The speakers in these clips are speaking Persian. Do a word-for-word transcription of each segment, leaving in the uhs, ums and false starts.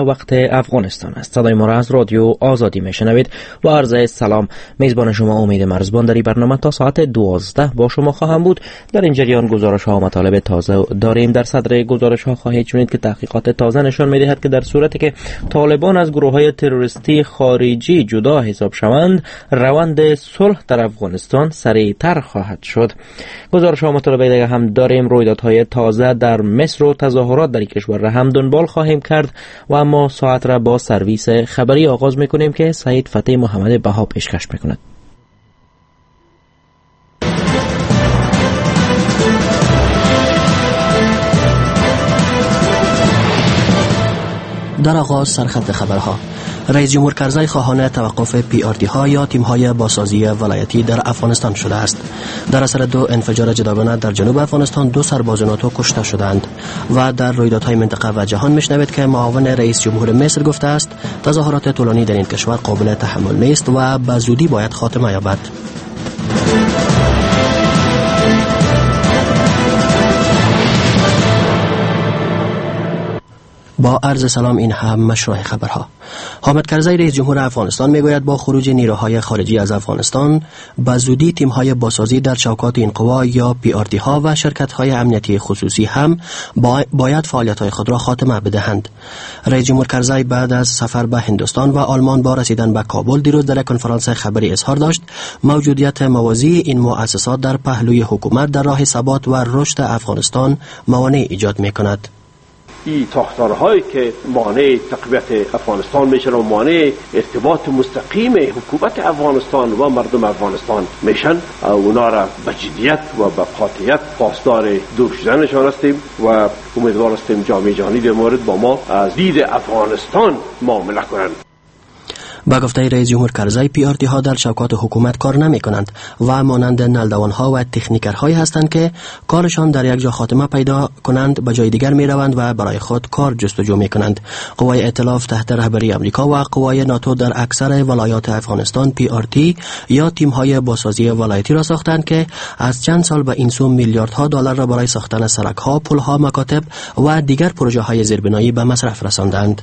وقت افغانستان است. صدای ما را از رادیو آزادی میشنوید و عرض سلام. میزبان شما امید مرزبان در این برنامه تا ساعت دوازده با شما خواهم بود. در این جریان گزارش ها و مطالب تازه داریم. در صدر گزارش ها خواهید شنید که تحقیقات تازه نشان میدهد که در صورتی که طالبان از گروه های تروریستی خارجی جدا حساب شوند، روند صلح در افغانستان سریعتر خواهد شد. گزارش ها و مطالب دیگه هم داریم. رویدادهای تازه در مصر و تظاهرات در کشور را هم دنبال خواهیم کرد و اما ساعت را با سرویس خبری آغاز میکنیم که سعید فتح محمد بها پیشکش میکند. در آغاز سرخط خبرها. رئیس جمهور کرزی خواهان توقف پی آر تی ها یا تیم های بازسازی ولایتی در افغانستان شده است. در اثر دو انفجار جداگانه در جنوب افغانستان دو سرباز ناتو کشته شدند. و در رویدادهای منطقه و جهان میشنوید که معاون رئیس جمهور مصر گفته است تظاهرات طولانی در این کشور قابل تحمل نیست و به زودی باید خاتمه یابد. با عرض سلام، این هم مشروع خبرها. حامد کرزی رئیس جمهور افغانستان میگوید با خروج نیروهای خارجی از افغانستان به زودی تیم‌های بازسازی در چوکات این قوا یا پی آر تی ها و شرکت‌های امنیتی خصوصی هم باید فعالیت‌های خود را خاتمه بدهند. رئیس جمهور کرزی بعد از سفر به هندوستان و آلمان با رسیدن به کابل دیروز در کنفرانس خبری اظهار داشت موجودیت موازی این مؤسسات در پهلوی حکومت در راه ثبات و رشد افغانستان موانع ایجاد می‌کند. این تاختارهایی که مانع تقویت افغانستان میشن و مانع ارتباط مستقیم حکومت افغانستان و مردم افغانستان میشن، اونا را به جدیت و به قاطعیت پاسدار دور شدنشان هستیم و امیدوار هستیم جامعه جهانی در مورد با ما از دید افغانستان معامله کنند. با گفته رئیس جمهور کرزی پی آر تی ها در چوکات حکومت کار نمی کنند و مانند نلدوان ها و تکنیکرهایی هستند که کارشان در یک جا خاتمه پیدا کنند به جای دیگر می روند و برای خود کار جستجو می کنند. قوای ائتلاف تحت رهبری امریکا و قوای ناتو در اکثر ولایات افغانستان پی آر تی یا تیم های بازسازی ولایتی را ساختند که از چند سال به این سو میلیاردها دلار را برای ساختن سرک ها، پل ها، مکاتب و دیگر پروژه های زیربنایی به مصرف رساندند.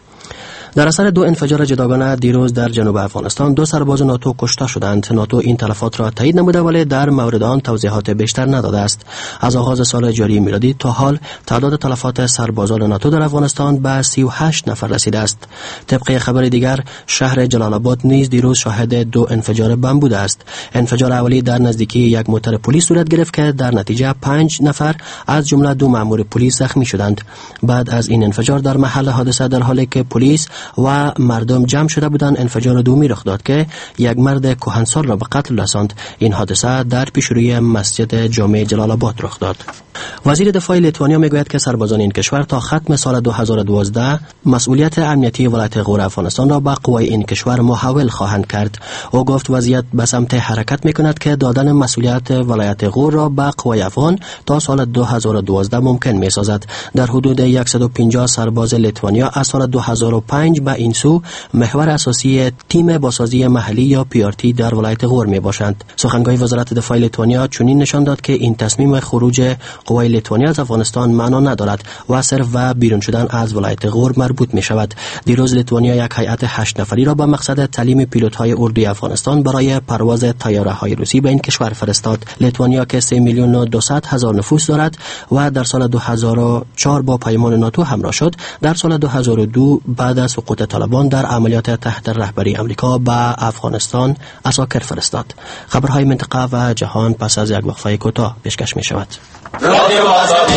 در اثر دو انفجار جداگانه دیروز در جنوب افغانستان دو سرباز ناتو کشته شدند. ناتو این تلفات را تایید نموده ولی در مورد آن توضیحات بیشتر نداده است. از آغاز سال جاری میلادی تا حال تعداد تلفات سربازان ناتو در افغانستان به سی و هشت نفر رسیده است. طبق خبر دیگر شهر جلال آباد نیز دیروز شاهد دو انفجار بم بوده است. انفجار اولی در نزدیکی یک موتر پلیس صورت گرفت که در نتیجه پنج نفر از جمله دو مأمور پلیس زخمی شدند. بعد از این انفجار در محل حادثه در حالی که پلیس و مردم جمع شده بودند انفجار دومی رخ داد که یک مرد کهنسال را به قتل رساند. این حادثه در پیشروی مسجد جامع جلال آباد رخ داد. وزیر دفاع لیتوانیا میگوید که سربازان این کشور تا ختم سال دو هزار و دوازده مسئولیت امنیتی ولایت غور افغانستان را به قوای این کشور محول خواهند کرد. او گفت وضعیت به سمت حرکت میکند که دادن مسئولیت ولایت غور را به قوای افغان تا سال دو هزار و دوازده ممکن میسازد. در حدود صد و پنجاه سرباز لیتوانیا از سال دو هزار و پنج به این سو محور اساسی تیم بازسازی محلی یا پی آر تی در ولایت غور می باشند. سخنگوی وزارت دفاع لیتوانیا چنین نشان داد که این تصمیم خروج قوای لیتوانیا از افغانستان معنا ندارد و صرف و بیرون شدن از ولایت غور مربوط می شود. دیروز لیتوانیا یک هیئت هشت نفری را به مقصد تعلیم پیلوت‌های اردوی افغانستان برای پرواز طیاره‌های روسی به این کشور فرستاد. لیتوانیا که سه میلیون و دویست هزار نفوس دارد و در سال دو هزار و چهار با پیمان ناتو همراه شد، در سال دو هزار و دو بعد از سقوط طالبان در عملیات تحت رهبری امریکا به افغانستان عساکر فرستاد. خبرهای منطقه و جهان پس از یک وقفه کوتاه پیشکش می شود. رادیو آزادی.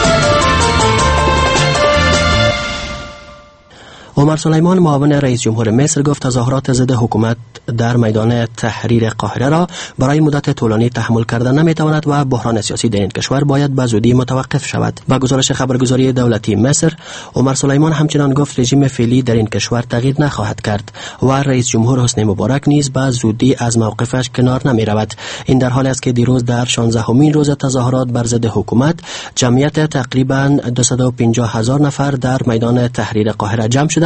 عمر سلیمان معاون رئیس جمهور مصر گفت تظاهرات ضد حکومت در میدان تحریر قاهره را برای مدت طولانی تحمل کردن نمیتواند و بحران سیاسی در این کشور باید به زودی متوقف شود. با گزارش خبرگزاری دولتی مصر، عمر سلیمان همچنان گفت رژیم فعلی در این کشور تغییر نخواهد کرد و رئیس جمهور حسنی مبارک نیز به زودی از موقفش کنار نمی رود. این در حالی است که دیروز در شانزدهمین روز تظاهرات بر ضد حکومت جمعیت تقریبا دویست و پنجاه هزار نفر در میدان تحریر قاهره جمع شدند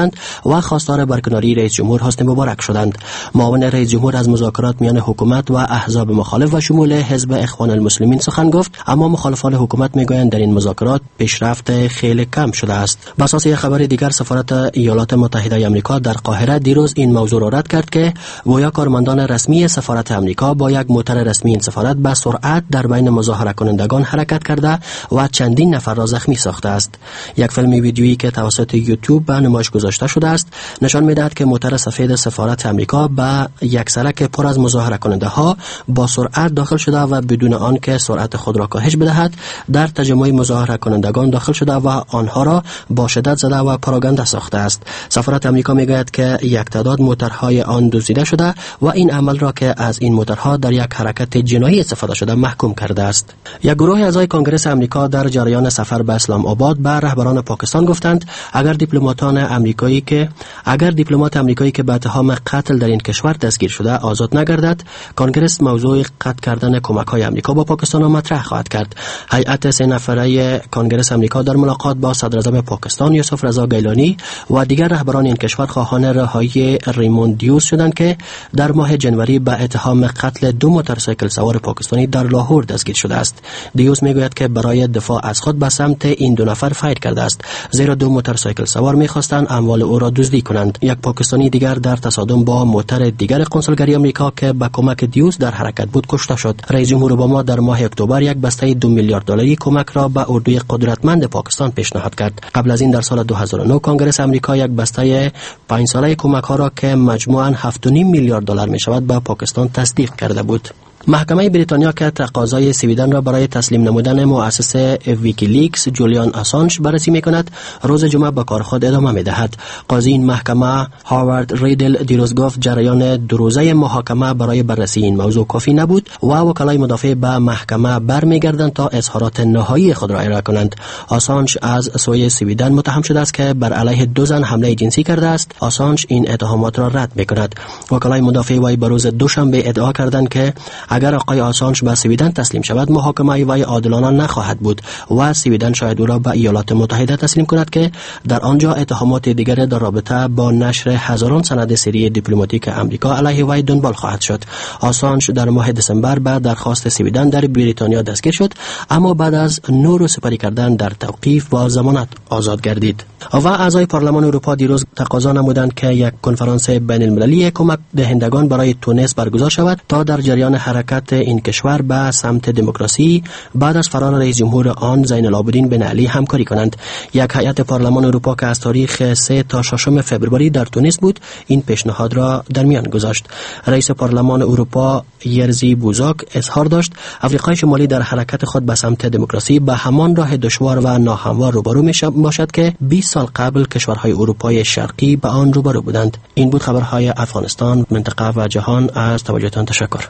شدند و خواستار برکناری رئیس جمهور حسنی مبارک شدند. معاون رئیس جمهور از مذاکرات میان حکومت و احزاب مخالف و شمول حزب اخوان المسلمین سخن گفت، اما مخالفان حکومت میگویند در این مذاکرات پیشرفت خیلی کم شده است. بر اساس یک خبر دیگر، سفارت ایالات متحده آمریکا در قاهره دیروز این موضوع را رد کرد که گویا کارمندان رسمی سفارت آمریکا با یک موتر رسمی این سفارت به سرعت در بین مظاهره کنندگان حرکت کرده و چندین نفر را زخمی ساخته است. یک فیلم ویدیویی که توسط یوتیوب به نمایش گذاشته شده است نشان می‌دهد که موتر سفید سفارت آمریکا به یک سرک پر از مظاهره کننده ها با سرعت داخل شده و بدون آنکه سرعت خود را کاهش بدهد در تجمع مظاهره کنندگان داخل شده و آنها را با شدت زده و پراگنده ساخته است. سفارت آمریکا میگوید که یک تعداد موترهای آن دزدیده شده و این عمل را که از این موترها در یک حرکت جنایی استفاده شده محکوم کرده است. یک گروه اعضای کنگره آمریکا در جریان سفر به اسلام آباد به رهبران پاکستان گفتند اگر دیپلماتان آمریکایی که اگر دیپلمات آمریکایی که به اتهام قتل در این کشور دستگیر شده آزاد نگردد، کنگره موضوع قطع کردن کمک‌های آمریکا با پاکستان را مطرح خواهد کرد. هیئت سه نفره کنگره آمریکا در ملاقات با صدر اعظم پاکستان یوسف رضا گیلانی و دیگر رهبران این کشور خواهان رهایی ریموند دیوس شدند که در ماه جنوری به اتهام قتل دو موتورسیکل سوار پاکستانی در لاهور دستگیر شده است. دیوس میگوید که برای دفاع از خود به سمت این دو نفر فایر کرده است، زیرا دو موتورسیکل سوار می‌خواستند اموال او را دزدی کنند. یک پاکستانی دیگر در تصادم با موتر دیگر قنسولگری آمریکا که به کمک دیوس در حرکت بود کشته شد. رئیس جمهور اوباما در ماه اکتبر یک بسته دو میلیارد دلاری کمک را به اردوی قدرتمند پاکستان پیشنهاد کرد. قبل از این در سال دو هزار و نه کنگره آمریکا یک بسته پنج ساله کمک ها را که مجموعاً هفت و نیم میلیارد دلار می شود به پاکستان تصدیق کرده بود. محکمه بریتانیا که تقاضای سویدن را برای تسلیم نمودن مؤسس ویکیلیکس جولیان آسانج بررسی می‌کند، روز جمعه به کار خود ادامه می‌دهد. قاضی این محکمه هاوارد ریدل دیروز گفت جریان دو روزه محاکمه برای بررسی این موضوع کافی نبود و وکلای مدافع به محکمه برمیگردند تا اظهارات نهایی خود را ارائه کنند. آسانج از سوی سویدن متهم شده است که بر علیه دو زن حمله جنسی کرده است. آسانج این اتهامات را رد می‌کند. وکلای مدافع وی به روز دوشنبه ادعا کردند که اگر آقای آسانج به سویدن تسلیم شود، محاکمه وی عادلانه نخواهد بود و سویدن شاید او را به ایالات متحده تسلیم کند که در آنجا اتهامات دیگر در رابطه با نشر هزاران سند سری دیپلماتیک آمریکا علیه وی دنبال خواهد شد. آسانج در ماه دسامبر به درخواست سویدن در بریتانیا دستگیر شد، اما بعد از نه روز سپری کردن در توقیف با ضمانت آزاد گردید. و اعضای پارلمان اروپا دیروز تقاضا نمودند که یک کنفرانس بین المللی کمک دهندگان برای تونس برگزار شود تا در جریان حرکت این کشور به سمت دموکراسی بعد از فرار رئیس جمهور آن زین العابدین بن علی همکاری کنند. یک هیئت پارلمان اروپا که از تاریخ سه تا ششم فوریه در تونس بود این پیشنهاد را در میان گذاشت. رئیس پارلمان اروپا یرزی بوزاک اظهار داشت آفریقای شمالی در حرکت خود به سمت دموکراسی به همان راه دشوار و ناهموار روبرو می باشد که بیست سال قبل کشورهای اروپای شرقی به آن روبرو بودند. این بود خبرهای افغانستان، منطقه و جهان. از توجهتان تشکر.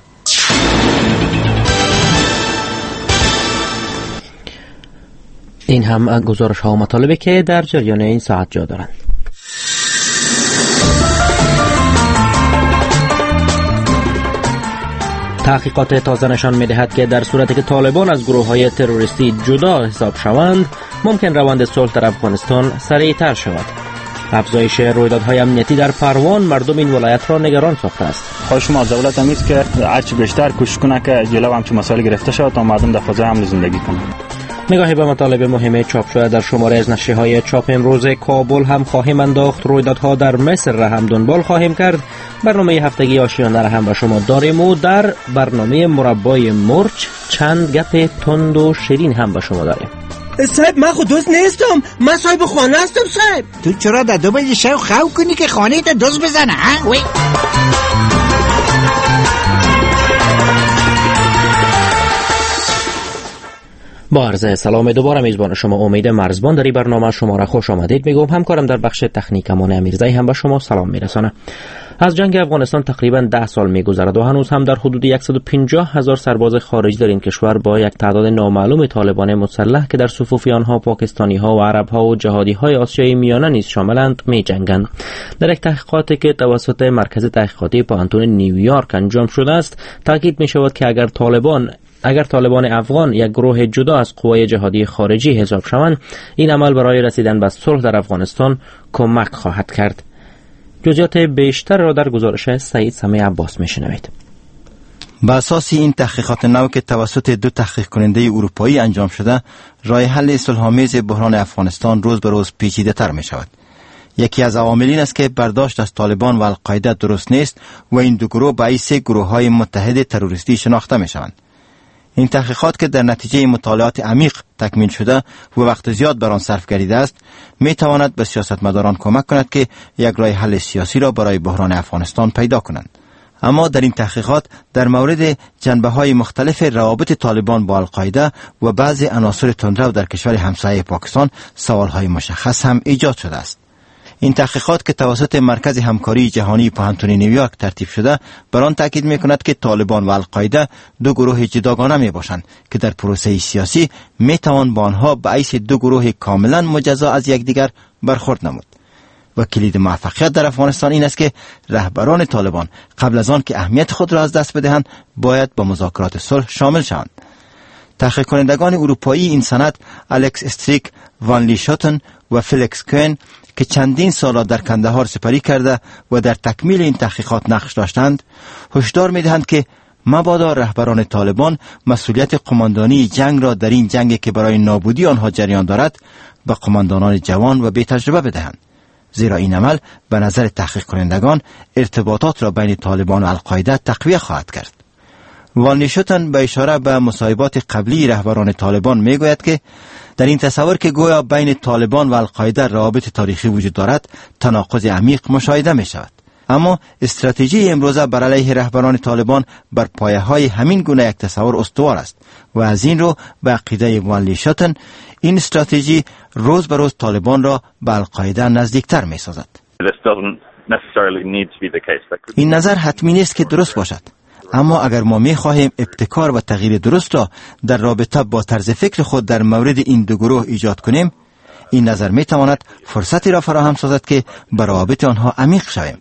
این هم گزارش ها و مطالبی که در جریان این ساعت جا دارند. تحقیقات تازه نشان می‌دهد که در صورتی که طالبان از گروه‌های تروریستی جدا حساب شوند، ممکن روند صلح در افغانستان سریع‌تر شود. افزایش رویدادهای امنیتی در پروان مردم این ولایت را نگران ساخته است. خواهش ما از دولت هم است که هرچی بیشتر کوشش کنه که جلو همچین مسائل گرفته شود تا مردم در فضای امن زندگی کنند. نگاهی به مطالب مهم چاپ شده در شماره از نشریه‌های چاپ امروز کابل هم خواهیم انداخت. رویدادها در مصر را هم دنبال خواهیم کرد. برنامه هفتگی آشیانه را هم به شما داریم و در برنامه مربای مرچ چند گپ تند و شیرین هم به شما داریم. صاحب من خود دوست نیستم، من صاحب خانه هستم. صاحب تو چرا در دو بجه شب خواب کنی که خانه تا دوست بزنه ها؟ وی با عرض سلام دوباره میزبان شما امید مرزبان در این برنامه شما را خوش آمدید میگم. همکارم در بخش تکنیک امان امیرزایی هم به شما سلام میرسانه. از جنگ افغانستان تقریبا ده سال میگذرد و هنوز هم در حدود صد و پنجاه هزار سرباز خارجی در این کشور با یک تعداد نامعلوم طالبان مسلح که در صفوف آنها پاکستانی ها و عرب ها و جهادی های آسیای میانه نیز شاملند میجنگند. در یک تحقیقاتی که توسط مرکز تحقیقاتی پانتون نیویورک انجام شده است تاکید می شود که اگر طالبان اگر طالبان افغان یک گروه جدا از قوای جهادی خارجی حساب شوند، این عمل برای رسیدن به صلح در افغانستان کمک خواهد کرد. جزئیات بیشتر را در گزارش سعید سمیع عباس میشنوید. بر اساس این تحقیقات نو که توسط دو تحقیق کننده اروپایی انجام شده، راه حل صلح‌آمیز بحران افغانستان روز به روز پیچیده تر می شود. یکی از عوامل این است که برداشت از طالبان و القاعده درست نیست و این دو گروه به حیث گروه‌های متحد تروریستی شناخته می شوند. این تحقیقات که در نتیجه مطالعات عمیق تکمیل شده و وقت زیاد بر آن صرف گردیده است، می تواند به سیاستمداران کمک کند که یک راه حل سیاسی را برای بحران افغانستان پیدا کنند. اما در این تحقیقات در مورد جنبه‌های مختلف روابط طالبان با القاعده و بعضی عناصر تندرو در کشور همسایه پاکستان سوال‌های مشخص هم ایجاد شده است. این تحقیقات که توسط مرکز همکاری جهانی پوهنتون نیویورک ترتیب شده، بر آن تاکید می‌کند که طالبان و القاعده دو گروه جداگانه میباشند که در پروسه سیاسی میتوان با آنها به حیث دو گروه کاملا مجزا از یکدیگر برخورد نمود. و کلید موفقیت در افغانستان این است که رهبران طالبان قبل از آن که اهمیت خود را از دست بدهند، باید با مذاکرات صلح شامل شوند. تحقیق کنندگان اروپایی این سند، الکس استریک، وان لی شاتن و فیلیکس کوین که چندین سال در کندهار سپری کرده و در تکمیل این تحقیقات نقش داشتند، هشدار می‌دهند که مبادا رهبران طالبان مسئولیت قماندانی جنگ را در این جنگی که برای نابودی آنها جریان دارد به قماندانان جوان و بی تجربه بدهند، زیرا این عمل به نظر تحقیق کنندگان ارتباطات را بین طالبان و القاعده تقویت خواهد کرد. وان شوتن به اشاره به مصاحبات قبلی رهبران طالبان میگوید که در این تصور که گویا بین طالبان و القاعده روابط تاریخی وجود دارد، تناقض عمیق مشاهده می شود. اما استراتژی امروزه بر علیه رهبران طالبان بر پایه‌های همین گونه یک تصور استوار است و از این رو به عقیده وان شوتن این استراتژی روز به روز طالبان را به القاعده نزدیکتر می سازد. این نظر حتمی نیست که درست باشد، اما اگر ما می خواهیم ابتکار و تغییر درست را در رابطه با طرز فکر خود در مورد این دو گروه ایجاد کنیم، این نظر می تواند فرصتی را فراهم سازد که بر روابط آنها عمیق شویم.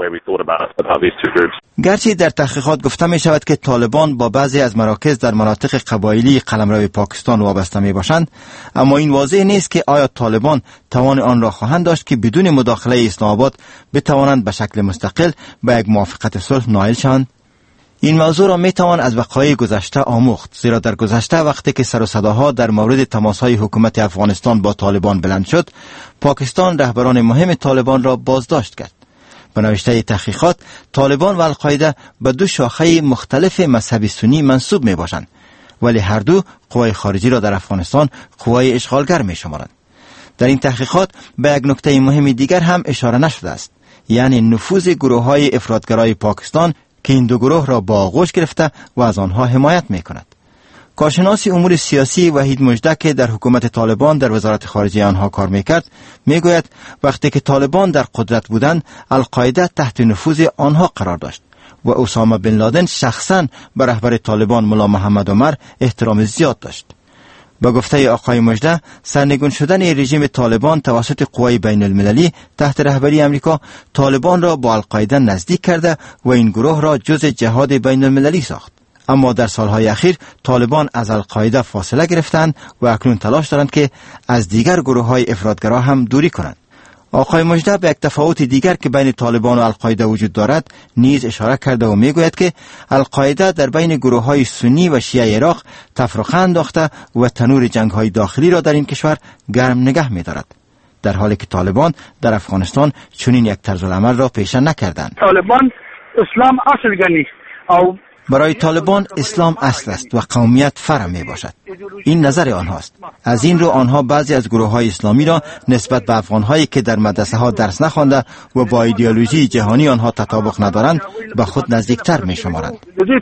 گرچه در تحقیقات گفته می شود که طالبان با بعضی از مراکز در مناطق قبایلی قلمرو پاکستان وابسته می باشند، اما این واضح نیست که آیا طالبان توان آن را خواهند داشت که بدون مداخله اسلام آباد بتوانند به شکل مستقل به یک موافقت صلح نائل شوند. این موضوع را می توان از وقایع گذشته آموخت، زیرا در گذشته وقتی که سر و صداها در مورد تماس‌های حکومت افغانستان با طالبان بلند شد، پاکستان رهبران مهم طالبان را بازداشت کرد. به نوشته تحقیقات، طالبان و القاعده به دو شاخه مختلف مذهب سنی منسوب می باشند، ولی هر دو قوای خارجی را در افغانستان قوای اشغالگر می شمارند. در این تحقیقات به یک نکته مهم دیگر هم اشاره نشده است، یعنی نفوذ گروه‌های افراطگرای پاکستان که این دو گروه را با آغوش گرفته و از آنها حمایت می کند. کارشناس امور سیاسی وحید مجده که در حکومت طالبان در وزارت خارجه آنها کار می کرد، می گوید وقتی که طالبان در قدرت بودند، القاعده تحت نفوذ آنها قرار داشت و اسامه بن لادن شخصاً به رهبر طالبان ملا محمد عمر احترام زیاد داشت. با گفته آقای مجده، سرنگون شدن رژیم طالبان توسط قوای بین المللی تحت رهبری امریکا طالبان را با القاعده نزدیک کرده و این گروه را جز جهاد بین المللی ساخت. اما در سالهای اخیر طالبان از القاعده فاصله گرفتند و اکنون تلاش دارند که از دیگر گروه‌های افراطگرا هم دوری کنند. آقای مجده به یک تفاوت دیگر که بین طالبان و القاعده وجود دارد نیز اشاره کرده و میگوید که القاعده در بین گروه‌های سنی و شیعه عراق تفرقه انداخته و تنور جنگ‌های داخلی را در این کشور گرم نگه می‌دارد، در حالی که طالبان در افغانستان چنین یک طرز العمل را پیشه نکردند. طالبان اسلام اصل گنی او برای طالبان اسلام اصل است و قومیت فرع می باشد. این نظر آنهاست. از این رو آنها بعضی از گروه‌های اسلامی را نسبت به افغان‌هایی که در مدرسه ها درس نخوانده و با ایدئولوژی جهانی آنها تطابق ندارند به خود نزدیکتر می شمارند.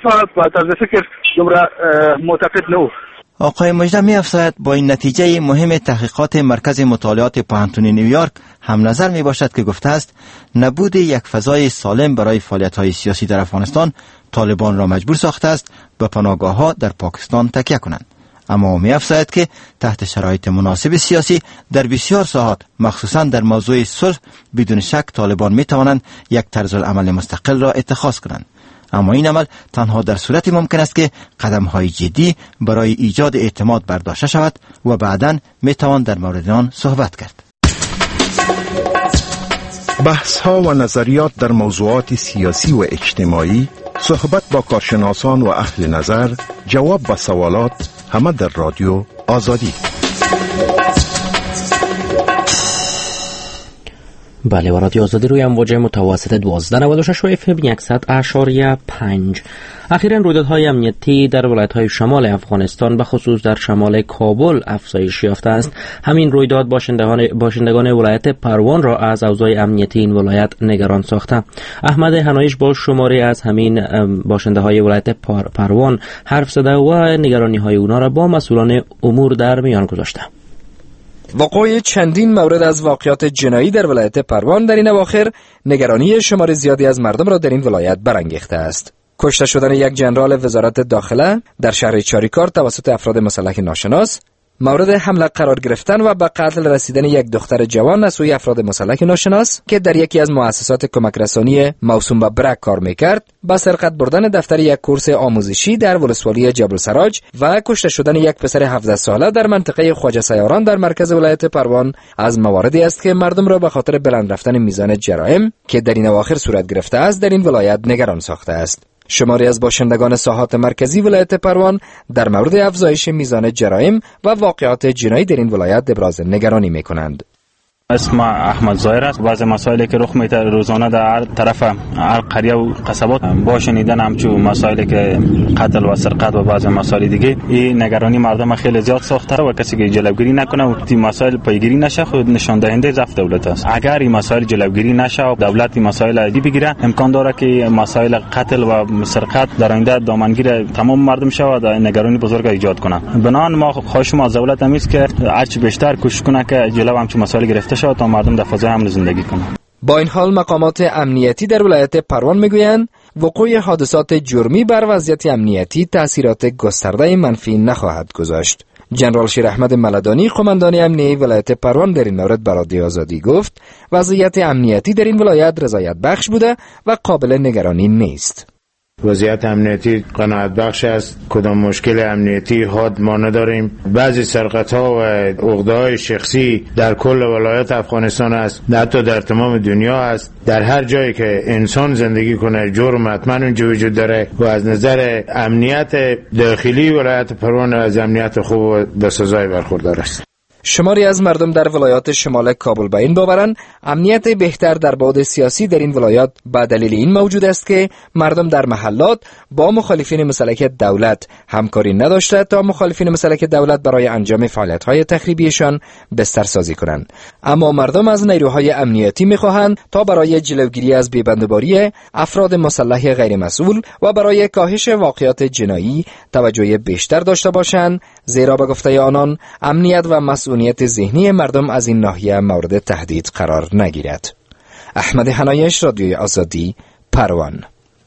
آقای مجده می افزاید با این نتیجه مهم تحقیقات مرکز مطالعات پوهنتون نیویورک هم نظر می باشد که گفته است نبود یک فضای سالم برای فعالیت‌های سیاسی در افغانستان طالبان را مجبور ساخته است به پناهگاه‌ها در پاکستان تکیه کنند. اما می افزاید که تحت شرایط مناسب سیاسی در بسیار ساحات مخصوصاً در موضوع صلح بدون شک طالبان می توانند یک طرز العمل مستقل را اتخاذ کنند. اما این عمل تنها در صورتی ممکن است که قدم‌های جدی برای ایجاد اعتماد برداشته شود و بعداً میتوان در مورد آن صحبت کرد. بحث ها و نظریات در موضوعات سیاسی و اجتماعی، صحبت با کارشناسان و اهل نظر، جواب به سوالات، همه در رادیو آزادی. بله، و رادیو آزادی روی امواج متوسط دوازده نود و شش و اف ام صد اشاریه پنج. اخیراً رویدادهای امنیتی در ولایت‌های شمال افغانستان به خصوص در شمال کابل افزایش یافته است. همین رویداد باشندگان باشندگان ولایت پروان را از اوضاع امنیتی این ولایت نگران ساخته. احمد حنایش با شماری از همین باشنده‌های ولایت پروان حرف زده و نگرانی‌های اونا را با مسئولان امور در میان گذاشته. وقوع چندین مورد از واقعات جنایی در ولایت پروان در این اواخر نگرانی شمار زیادی از مردم را در این ولایت برانگیخته است. کشته شدن یک جنرال وزارت داخله در شهر چاریکار توسط افراد مسلح ناشناس، مورد حمله قرار گرفتن و به قتل رسیدن یک دختر جوان از سوی افراد مسلح ناشناس که در یکی از مؤسسات کمک رسانی موسوم به برک کار میکرد، به سرقت بردن دفتر یک کورس آموزشی در ولسوالی جبل سراج و کشته شدن یک پسر هفده ساله در منطقه خواجه سیاران در مرکز ولایت پروان از مواردی است که مردم را به خاطر بلند رفتن میزان جرایم که در این اواخر صورت گرفته است در این ولایت نگران ساخته است. شماری از باشندگان ساحات مرکزی ولایت پروان در مورد افزایش میزان جرایم و واقعات جنایی در این ولایت ابراز نگرانی می‌کنند. اسم احمد ظاهر است. بعض مسائلی که رخ میده روزانه در هر طرف هر قریه و قصبات با شنیدن همچون مسائلی که قتل و سرقت و بعض مسائل دیگه این نگرانی مردم خیلی زیاد ساخته و کسی که جلوگیری نکنه و این مسائل پیگیری نشه خود نشان دهنده ضعف دولت است. اگر این مسائل جلوگیری نشه و دولت این مسائل عادی بگیره امکان داره که مسائل قتل و سرقت در آینده دامنگیر تمام مردم شود و نگرانی بزرگ ایجاد کنه. بنابراین ما خواهش ما از دولت است که هرچی بیشتر کوشش کنه که جلو همچون مسائل گرفته تا مردم در فضای امن زندگی کنند. با این حال مقامات امنیتی در ولایت پروان میگویند وقوع حادثات جرمی بر وضعیت امنیتی تأثیرات گسترده منفی نخواهد گذاشت. جنرال شیر احمد ملدانی قماندان امنیتی ولایت پروان در این مورد به رادیو آزادی گفت وضعیت امنیتی در این ولایت رضایت بخش بوده و قابل نگرانی نیست. وضعیت امنیتی قناعت بخش است. کدام مشکل امنیتی حاد ما نداریم. بعضی سرقت ها و عقده های شخصی در کل ولایت افغانستان است، حتی در تمام دنیا است. در هر جایی که انسان زندگی کنه جرم حتما اونجا وجود داره و از نظر امنیت داخلی ولایت پروان از امنیت خوب و بسزای برخوردار است. شماری از مردم در ولایات شمال کابل به این باورند امنیت بهتر در بعد سیاسی در این ولایات به دلیل این موجود است که مردم در محلات با مخالفین مسلح دولت همکاری نداشته تا مخالفین مسلح دولت برای انجام فعالیت‌های تخریبیشان بسترسازی کنند. اما مردم از نیروهای امنیتی می‌خواهند تا برای جلوگیری از بی‌بندوباری افراد مسلح غیر مسئول و برای کاهش واقعات جنایی توجه بیشتر داشته باشند، زیرا به گفته آنان امنیت و مسئولیت نیت ذهنی مردم از این ناحیه مورد تهدید قرار نگیرد. احمد حنایش، رادیوی آزادی، پروان.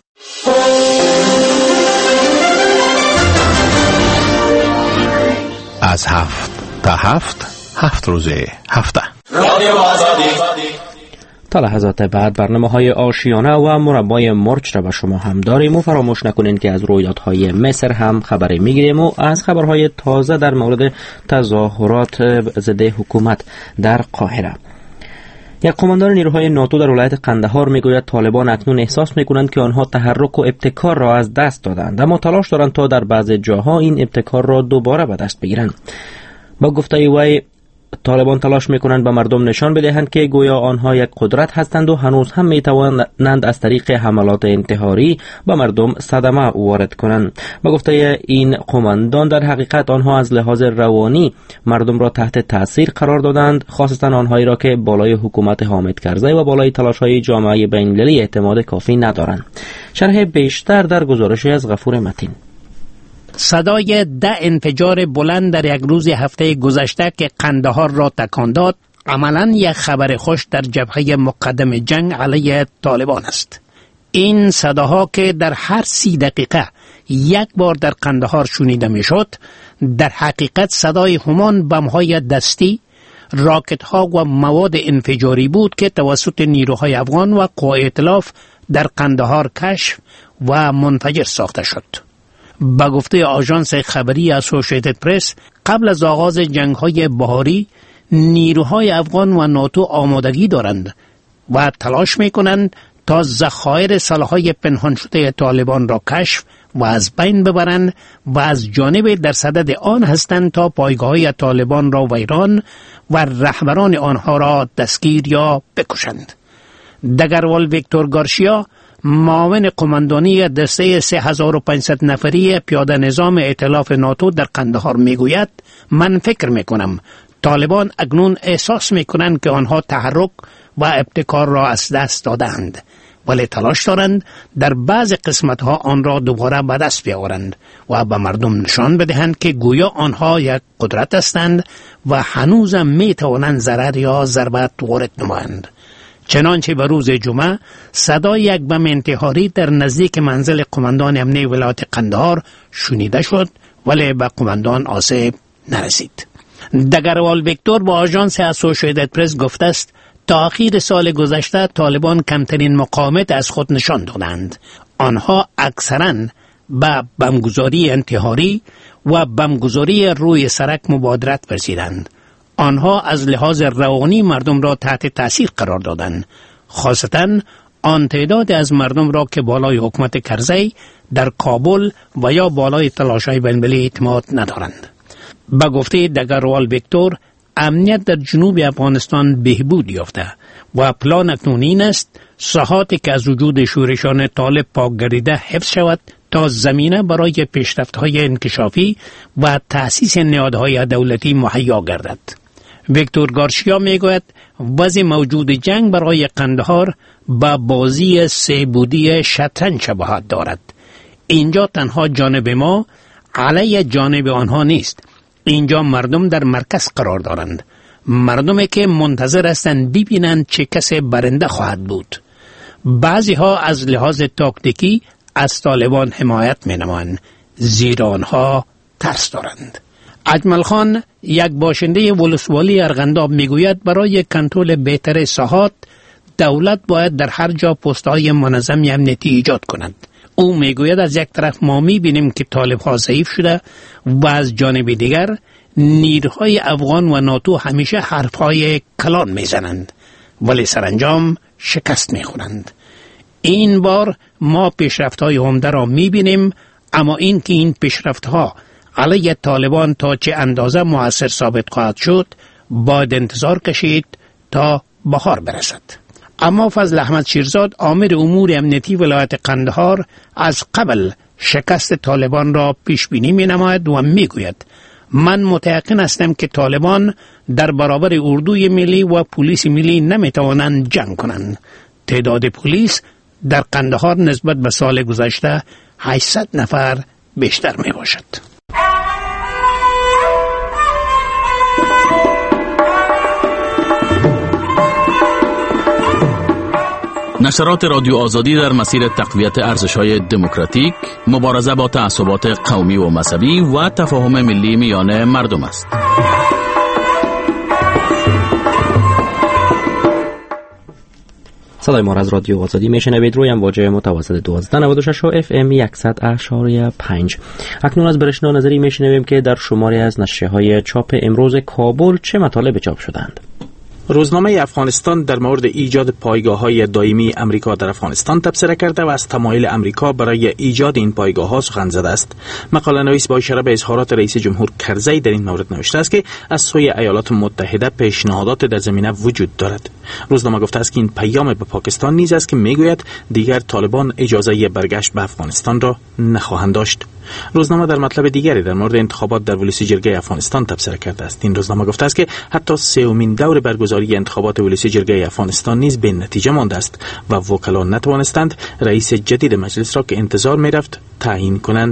از هفت تا هفت هفت روزه هفته رادیو آزادی. تا لحظات بعد برنامه‌های آشیانه و مربای مرچ را به شما هم داریم و فراموش نکنین که از رویدادهای مصر هم خبری میگیریم و از خبرهای تازه در مورد تظاهرات ضد حکومت در قاهره. یک قماندان نیروهای ناتو در ولایت قندهار میگوید طالبان اکنون احساس میکنند که آنها تحرک و ابتکار را از دست دادند اما تلاش دارند تا در بعض جاها این ابتکار را دوباره به دست بگیرند. با گفته وی طالبان تلاش میکنند به مردم نشان بدهند که گویا آنها یک قدرت هستند و هنوز هم میتوانند از طریق حملات انتحاری به مردم صدمه وارد کنند. با گفته این قماندان در حقیقت آنها از لحاظ روانی مردم را تحت تاثیر قرار دادند، خاصتا آنهایی را که بالای حکومت حامد کرزی و بالای تلاش‌های جامعه بین‌المللی اعتماد کافی ندارند. شرح بیشتر در گزارشی از غفور متین. صدای ده انفجار بلند در یک روز هفته گذشته که قندهار را تکان داد عملاً یک خبر خوش در جبهه مقدم جنگ علیه طالبان است. این صداها که در هر سی دقیقه یک بار در قندهار شنیده می شد در حقیقت صدای همان بم‌های دستی راکت ها و مواد انفجاری بود که توسط نیروهای افغان و قوای ائتلاف در قندهار کشف و منفجر ساخته شد. به گفته آژانس خبری اسوسییتد پرس، قبل از آغاز جنگ‌های بهاری نیروهای افغان و ناتو آمادگی دارند و تلاش می‌کنند تا ذخایر سلاح‌های پنهان شده طالبان را کشف و از بین ببرند و از جانب در صدد آن هستند تا پایگاه‌های طالبان را ویران و رهبران آنها را دستگیر یا بکشند. دگروال ویکتور گارشیا، معاون قماندانی دسته سه هزار و پانصد نفری پیاده نظام ائتلاف ناتو در قندهار میگوید: من فکر میکنم طالبان اکنون احساس میکنند که آنها تحرک و ابتکار را از دست دادند، ولی تلاش دارند در بعض قسمتها آن را دوباره به دست بیاورند و به مردم نشان بدهند که گویا آنها یک قدرت هستند و هنوز می توانند ضرر یا ضربت وارد نمایند. چنانچه به روز جمعه صدای یک بم انتحاری در نزدیک منزل قماندان امنیه ولایت قندهار شنیده شد، ولی به قماندان آسیب نرسید. دگروال ویکتور با آژانس اسوسییتد پرس گفته است تا آخر سال گذشته طالبان کمترین مقاومت از خود نشان دادند. آنها اکثراً به بمگذاری انتحاری و بمگذاری روی سرک مبادرت ورزیدند. آنها از لحاظ روانی مردم را تحت تاثیر قرار دادند، خاصتاً آن تعداد از مردم را که بالای حکومت کرزی در کابل و یا بالای تلاش‌های بین‌المللی اعتماد ندارند. به گفته دگروال ویکتور، امنیت در جنوب افغانستان بهبود یافته و پلان اکنون این است ساحاتی که از وجود شورشان طالب پاک گردیده حفظ شود تا زمینه برای پیشرفت‌های انکشافی و تأسیس نهادهای دولتی مهیا گردد. ویکتور گارشیا میگوید وضع موجود جنگ برای قندهار با بازی سه بودی شطرنج شباهت دارد. اینجا تنها جانب ما علیه جانب آنها نیست. اینجا مردم در مرکز قرار دارند. مردمی که منتظر هستند ببینند چه کسی برنده خواهد بود. بعضی ها از لحاظ تاکتیکی از طالبان حمایت می نمایند، زیرا آنها ترس دارند. اجمل خان، یک باشنده ولسوالی ارغنداب، میگوید برای کنترل بهتر ساحات دولت باید در هر جا پست‌های منظم امنیتی ایجاد کند. او میگوید از یک طرف ما میبینیم که طالب‌ها ضعیف شده و از جانب دیگر نیروهای افغان و ناتو همیشه حرفهای کلان میزنند ولی سرانجام شکست میخورند. این بار ما پیشرفت‌های عمده را میبینیم، اما این که این پیشرفت‌ها علیه طالبان تا چه اندازه مؤثر ثابت خواهد شد باید انتظار کشید تا بهار برسد. اما فضل احمد شیرزاد، آمر امور امنیتی ولایت قندهار، از قبل شکست طالبان را پیش بینی می نماید و می گوید من متیقن هستم که طالبان در برابر اردوی ملی و پلیس ملی نمی توانند جنگ کنند. تعداد پلیس در قندهار نسبت به سال گذشته هشتصد نفر بیشتر می باشد. نشرات رادیو آزادی در مسیر تقویت ارزش‌های دموکراتیک، مبارزه با تعصبات قومی و مذهبی و تفاهم ملی میان مردم است. صدای ما را از رادیو آزادی میشنوید روی امواج متوسط دوازده نود و شش و اف ام صد اشاری پنج. اکنون از برشنا نظری میشنویم که در شماری از نشریه‌های چاپ امروز کابل چه مطالب چاپ شدند. روزنامه افغانستان در مورد ایجاد پایگاه‌های دائمی امریکا در افغانستان تبصره کرده و از تمایل امریکا برای ایجاد این پایگاه‌ها سخن زده است. مقاله نویس با اشاره به اظهارات رئیس جمهور کرزی در این مورد نوشته است که از سوی ایالات متحده پیشنهادات در زمینه وجود دارد. روزنامه گفته است که این پیام به پاکستان نیز است که میگوید دیگر طالبان اجازه برگشت به افغانستان را نخواهند داشت. روزنامه در مطلب دیگری در مورد انتخابات در ولسی جرگه افغانستان تبصره کرده است. این روزنامه گفته است که حتی سومین دور برگزاری انتخابات ولسی جرگه افغانستان نیز به نتیجه مانده است و وکلا نتوانستند رئیس جدید مجلس را که انتظار می‌رفت تعیین کنند.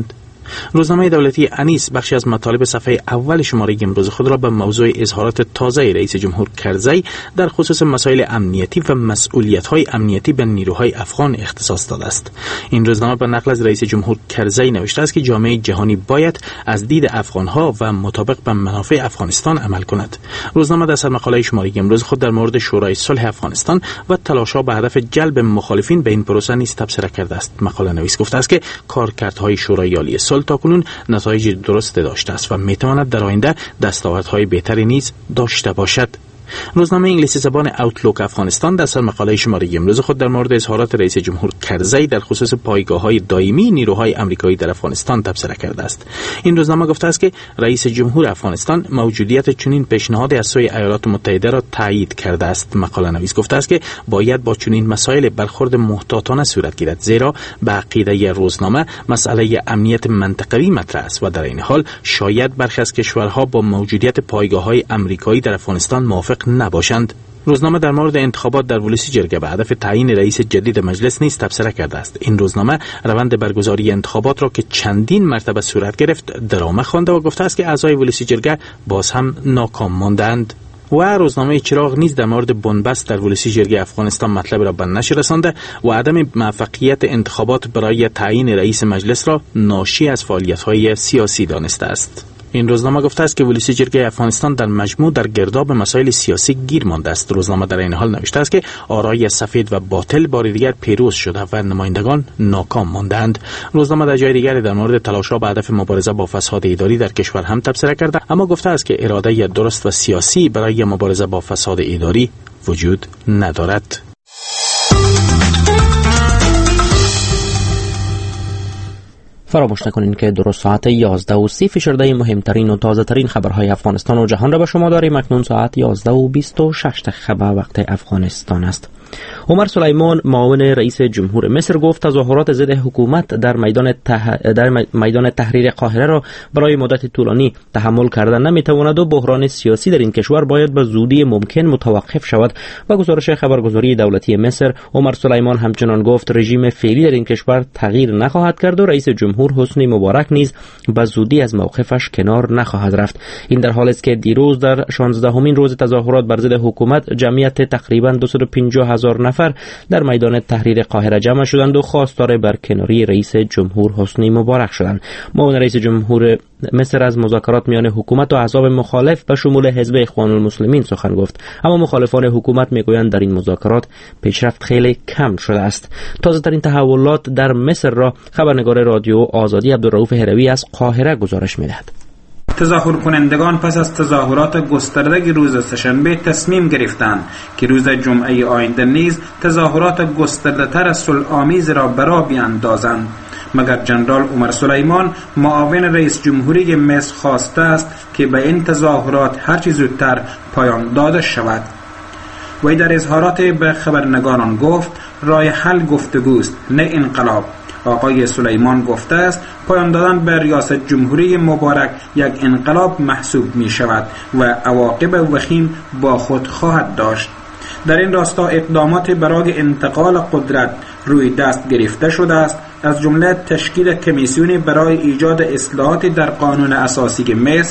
روزنامه دولتی انیس بخشی از مطالب صفحه اول شماره امروز خود را به موضوع اظهارات تازه رئیس جمهور کرزی در خصوص مسائل امنیتی و مسئولیت‌های امنیتی به نیروهای افغان اختصاص داده است. این روزنامه به نقل از رئیس جمهور کرزی نوشته است که جامعه جهانی باید از دید افغان‌ها و مطابق به منافع افغانستان عمل کند. روزنامه در سرمقاله شماره امروز خود در مورد شورای صلح افغانستان و تلاش‌ها به هدف جلب مخالفین به این پروسه نیز تبصره کرده است. مقاله نویس گفته است که کارکردهای شورای عالی صلح تاکنون نتایج درست داشته است و میتواند در آینده دستاوردهای بهتری نیز داشته باشد. روزنامه انگلیسی زبان اوتلوک افغانستان در سرمقاله شماره امروز خود در مورد اظهارات رئیس جمهور کرزی در خصوص پایگاه‌های دائمی نیروهای آمریکایی در افغانستان تبصره کرده است. این روزنامه گفته است که رئیس جمهور افغانستان موجودیت چنین پیشنهادی از سوی ایالات متحده را تایید کرده است. مقاله نویس گفته است که باید با چنین مسائل برخورد محتاطانه صورت گیرد، زیرا به عقیده روزنامه مسئله امنیت منطقوی مطرح است و در این حال شاید برخی از کشورها با موجودیت پایگاه‌های آمریکایی در افغانستان موافق نباشند. روزنامه در مورد انتخابات در ولسی جرگه به هدف تعیین رئیس جدید مجلس نیز تبصره کرده است. این روزنامه روند برگزاری انتخابات را که چندین مرتبه صورت گرفت درامه خوانده و گفته است که اعضای ولسی جرگه باز هم ناکام ماندند. و روزنامه چراغ نیز در مورد بنبست در ولسی جرگه افغانستان مطلب را به نشر رسانده و عدم موفقیت انتخابات برای تعیین رئیس مجلس را ناشی از فعالیت‌های سیاسی دانسته است. این روزنامه گفته است که ولسی جرگه افغانستان در مجموع در گرداب مسائل سیاسی گیر مانده است. روزنامه در این حال نوشته است که آرای سفید و باطل بار دیگر پیروز شده و نمایندگان ناکام ماندند. روزنامه در جای دیگری در مورد تلاش‌ها به هدف مبارزه با فساد اداری در کشور هم تبصره کرده، اما گفته است که اراده درست و سیاسی برای مبارزه با فساد اداری وجود ندارد. فراموش نکنین که درست ساعت یازده و سی فشرده مهمترین و تازه ترین خبرهای افغانستان و جهان را به شما داریم. اکنون ساعت یازده و بیست و شش دقیقه وقت افغانستان است. عمر سلیمان معاون رئیس جمهور مصر گفت تظاهرات ضد حکومت در میدان ته... در میدان تحریر قاهره را برای مدت طولانی تحمل کردن نمیتواند و بحران سیاسی در این کشور باید به زودی ممکن متوقف شود. و گزارش خبرگزاری دولتی مصر، عمر سلیمان همچنان گفت رژیم فعلی در این کشور تغییر نخواهد کرد و رئیس جمهور حسنی مبارک نیز به زودی از موقفش کنار نخواهد رفت. این در حالی است که دیروز در شانزدهمین روز تظاهرات بر ضد حکومت جمعیت تقریبا دویست و پنجاه هزار نفر در میدان تحریر قاهره جمع شدند و خواستار برکناری رئیس جمهور حسنی مبارک شدند. معاون رئیس جمهور مصر از مذاکرات میان حکومت و احزاب مخالف به شمول حزب اخوان المسلمین سخن گفت، اما مخالفان حکومت میگویند در این مذاکرات پیشرفت خیلی کم شده است. تازه ترین تحولات در مصر را خبرنگار رادیو آزادی عبدالرؤوف هروی از قاهره گزارش میدهد. تظاهر کنندگان پس از تظاهرات گسترده روز سه‌شنبه تصمیم گرفتند که روز جمعه آینده نیز تظاهرات گسترده تر صلح‌آمیز را برا بیاندازند، مگر جنرال عمر سلیمان معاون رئیس جمهوری مصر خواسته است که به این تظاهرات هرچی زودتر پایان داده شود. وی در اظهارات به خبرنگاران گفت راه حل گفتگوست نه انقلاب. آقای سلیمان گفته است پایان دادن به ریاست جمهوری مبارک یک انقلاب محسوب می شود و عواقب وخیم با خود خواهد داشت. در این راستا اقدامات برای انتقال قدرت روی دست گرفته شده است، از جمله تشکیل کمیسیونی برای ایجاد اصلاحات در قانون اساسی مصر،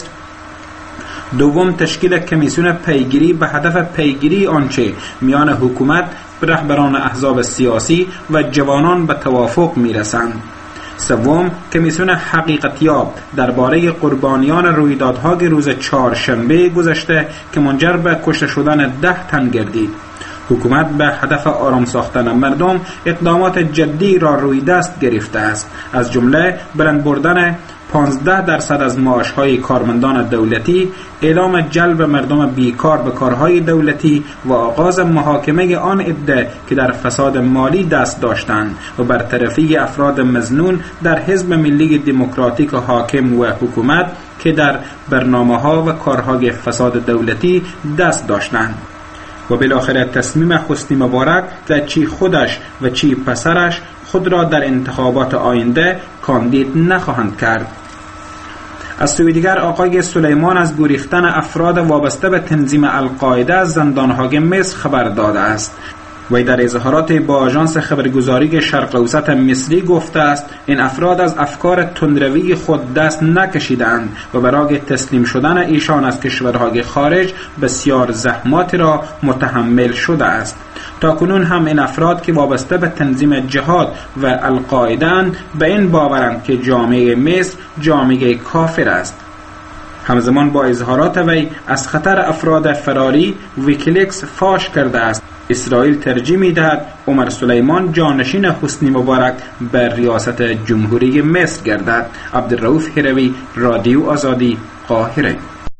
دوم تشکیل کمیسیون پیگیری به هدف پیگیری آنچه میان حکومت، رهبران احزاب سیاسی و جوانان به توافق میرسند، سوم کمیسیون حقیقتیاب درباره قربانیان رویدادهای روز چهارشنبه گذشته که منجر به کشته شدن ده تن گردید. حکومت به هدف آرام ساختن مردم اقدامات جدی را روی دست گرفته است، از جمله بلند بردن پانزده درصد از معاش‌های کارمندان دولتی، اعلام جلب مردم بیکار به کارهای دولتی و آغاز محاکمه آن عده که در فساد مالی دست داشتند و برطرفی افراد مظنون در حزب ملی دموکراتیک حاکم و حکومت که در برنامه‌ها و کارهای فساد دولتی دست داشتند. و بالاخره تصمیم حسنی مبارک که چی خودش و چی پسرش خود را در انتخابات آینده کاندید نخواهند کرد. از سوی دیگر آقای سلیمان از گریختن افراد وابسته به تنظیم القاعده از زندانهای مصر خبر داده است. وی در اظهارات با آژانس خبرگزاری شرق اوسط مصری گفته است این افراد از افکار تندروی خود دست نکشیدند و برای تسلیم شدن ایشان از کشورهای خارج بسیار زحمات را متحمل شده است. تاکنون هم این افراد که وابسته به تنظیم جهاد و القاعده به این باورند که جامعه مصر جامعه کافر است. همزمان با اظهارات وی از خطر افراد فراری، ویکیلیکس فاش کرده است اسرائیل ترجیح می‌دهد عمر سلیمان جانشین حسنی مبارک به ریاست جمهوری مصر گردد. عبدالرؤوف هروی، رادیو آزادی، قاهره.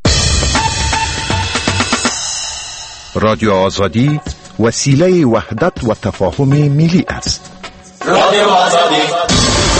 رادیو آزادی وسیله وحدت و تفاهم ملی است. رادیو آزادی.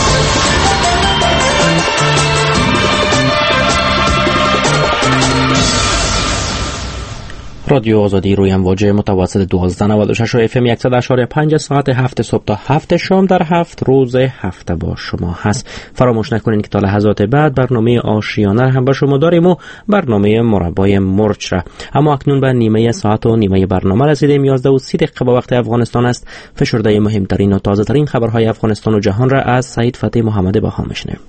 رادیو آزادی روی امواج متوسط دوازده نود و شش و اف ام صد و اشاره پنج ساعت هفت صبح تا هفت شام در هفت روز هفته با شما هست. فراموش نکنید که تا لحظات بعد برنامه آشیانه هم با شما داریم و برنامه مربای مرچ را. اما اکنون به نیمه ساعت و نیمه برنامه رسیدیم. یازده و سی دقیقه با وقت افغانستان است. فشرده مهمترین و تازه ترین خبرهای افغانستان و جهان را از سعید فتحی محمد بها میشنویم.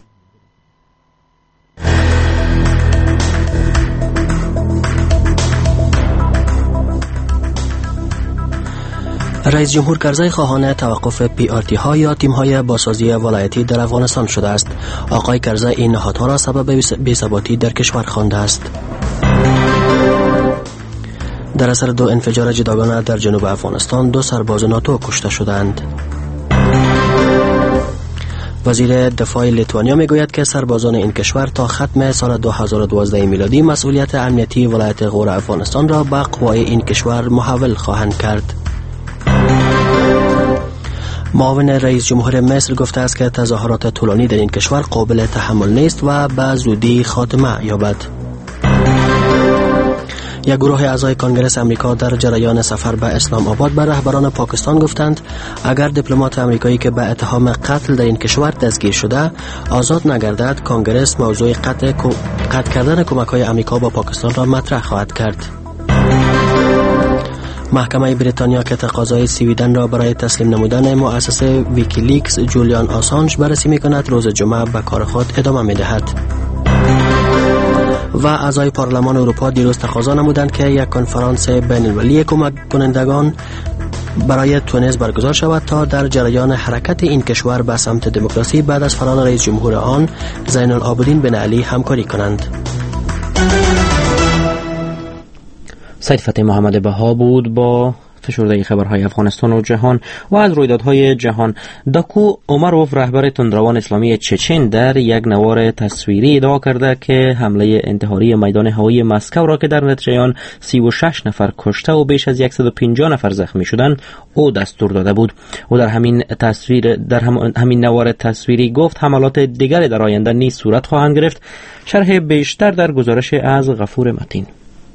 رئیس جمهور کرزی خواهان توقف پی آر تی ها یا تیم های بازسازی ولایتی در افغانستان شده است. آقای کرزی این نهادها را سبب بی‌ثباتی در کشور خوانده است. در اثر دو انفجار جداگانه در جنوب افغانستان دو سرباز ناتو کشته شدند. وزیر دفاع لیتوانیا میگوید که سربازان این کشور تا ختم سال دو هزار و دوازده میلادی مسئولیت امنیتی ولایت غور افغانستان را به قوای این کشور محول خواهند کرد. معاون رئیس جمهور مصر گفته است که تظاهرات طولانی در این کشور قابل تحمل نیست و به زودی خاتمه یابد. یک گروه اعضای کنگره امریکا در جریان سفر به اسلام آباد به رهبران پاکستان گفتند اگر دیپلمات امریکایی که به اتهام قتل در این کشور دستگیر شده آزاد نگردد، کنگره موضوع قطع قطع کردن کمک‌های امریکا با پاکستان را مطرح خواهد کرد. محکمه بریتانیا که تقاضای سویدن را برای تسلیم نمودن مؤسسه ویکیلیکس جولیان آسانج بررسی می‌کند، روز جمعه به کار خود ادامه می‌دهد. و اعضای پارلمان اروپا دیروز تقاضا نمودند که یک کنفرانس بین‌المللی کمک کنندگان برای تونس برگزار شود تا در جریان حرکت این کشور به سمت دموکراسی بعد از فرار رئیس جمهور آن زین العابدین بن علی همکاری کنند. سعید فتحی محمد بها بود با فشرده خبرهای افغانستان و جهان. و از رویدادهای جهان، داکو عمروف رهبر تندروان اسلامی چچن در یک نوار تصویری ادعا کرده که حمله انتحاری میدان هوایی مسکو را که در نتیجه آن سی و شش نفر کشته و بیش از صد و پنجاه نفر زخمی شدند او دستور داده بود. و در همین تصویر در هم همین نوار تصویری گفت حملات دیگری در آینده نیز صورت خواهند گرفت. شرح بیشتر در گزارش از غفور متین.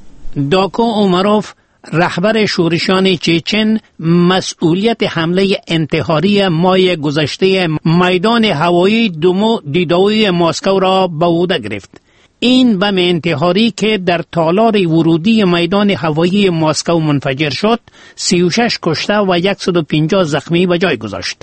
داکو عمروف رهبر شورشیان چچن مسئولیت حمله انتحاری ماه گذشته میدان هوایی دومو دیدوی مسکو را به عهده گرفت. این بم انتحاری که در تالار ورودی میدان هوایی مسکو منفجر شد سی و شش کشته و صد و پنجاه زخمی به جای گذاشت.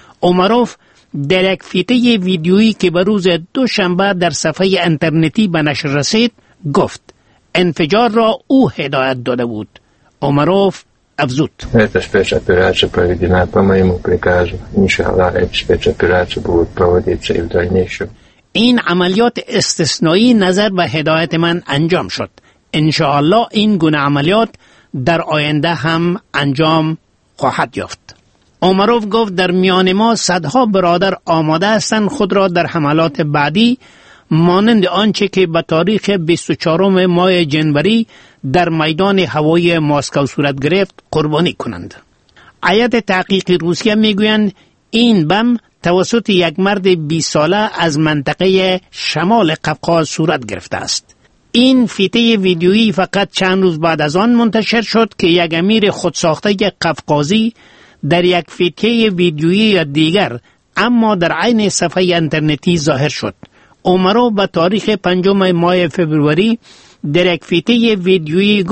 عمروف در یک فیته ویدیویی که به روز دوشنبه در صفحه اینترنتی به نشر رسید گفت انفجار را او هدایت داده بود. Omarov افزود Эта спецоперация проведена по моему приказу. Иншаллах, эта спецоперация будет проводиться и в дальнейшем. این عملیات استثنایی نظر به هدایت من انجام شد. انشاءالله این گونه عملیات در آینده هم انجام خواهد یافت. اومروف گفت در میان ما صدها برادر آماده هستند خود را در حملات بعدی مانند آنچه که به تاریخ بیست و چهارم ماه جنوری در میدان هوایی مسکو صورت گرفت قربانی کنند. هیئت تحقیق روسیه میگویند این بم توسط یک مرد بیست ساله از منطقه شمال قفقاز صورت گرفته است. این فیته ویدیویی فقط چند روز بعد از آن منتشر شد که یک امیر خودساخته قفقازی در یک فیته ویدیویی دیگر اما در عین صفحه اینترنتی ظاهر شد. اومرو به تاریخ پنجم ماه فبروری در یک فیته ویدیویی گفت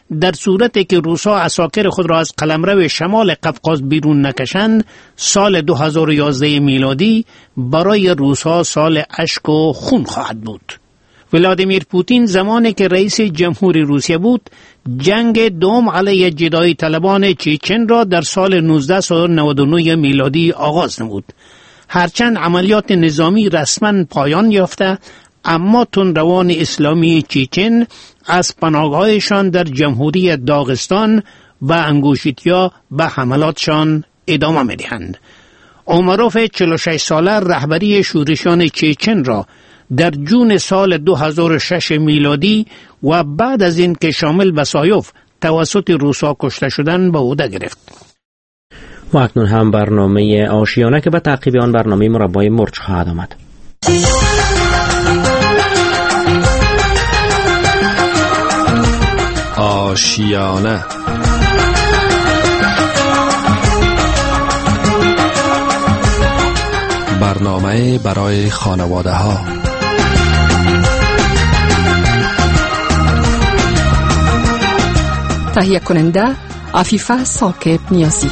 در صورتی که روس‌ها عساکر خود را از قلمرو شمال قفقاز بیرون نکشند، سال دو هزار و یازده میلادی برای روس‌ها سال اشک و خون خواهد بود. ولادیمیر پوتین زمانی که رئیس جمهوری روسیه بود، جنگ دوم علیه جدایی طلبان چچن را در سال نوزده نود و نه میلادی آغاز نمود. هرچند عملیات نظامی رسما پایان یافته، اما تندروان اسلامی چچن از پناهگاهشان در جمهوری داغستان و انگوشیتیا به حملاتشان ادامه می‌دهند. اومروف چهل و شش ساله رهبری شورشان چچن را در جون سال دو هزار و شش میلادی و بعد از این که شامل بسایوف توسط روسا کشته شدن به عهده گرفت. و اکنون هم برنامه آشیانه که به تعقیب آن برنامه مربای مرچ خواهد آمد. آشیانه برنامه برای خانواده ها. تهیه کننده عفیفه ثاقب نیازی.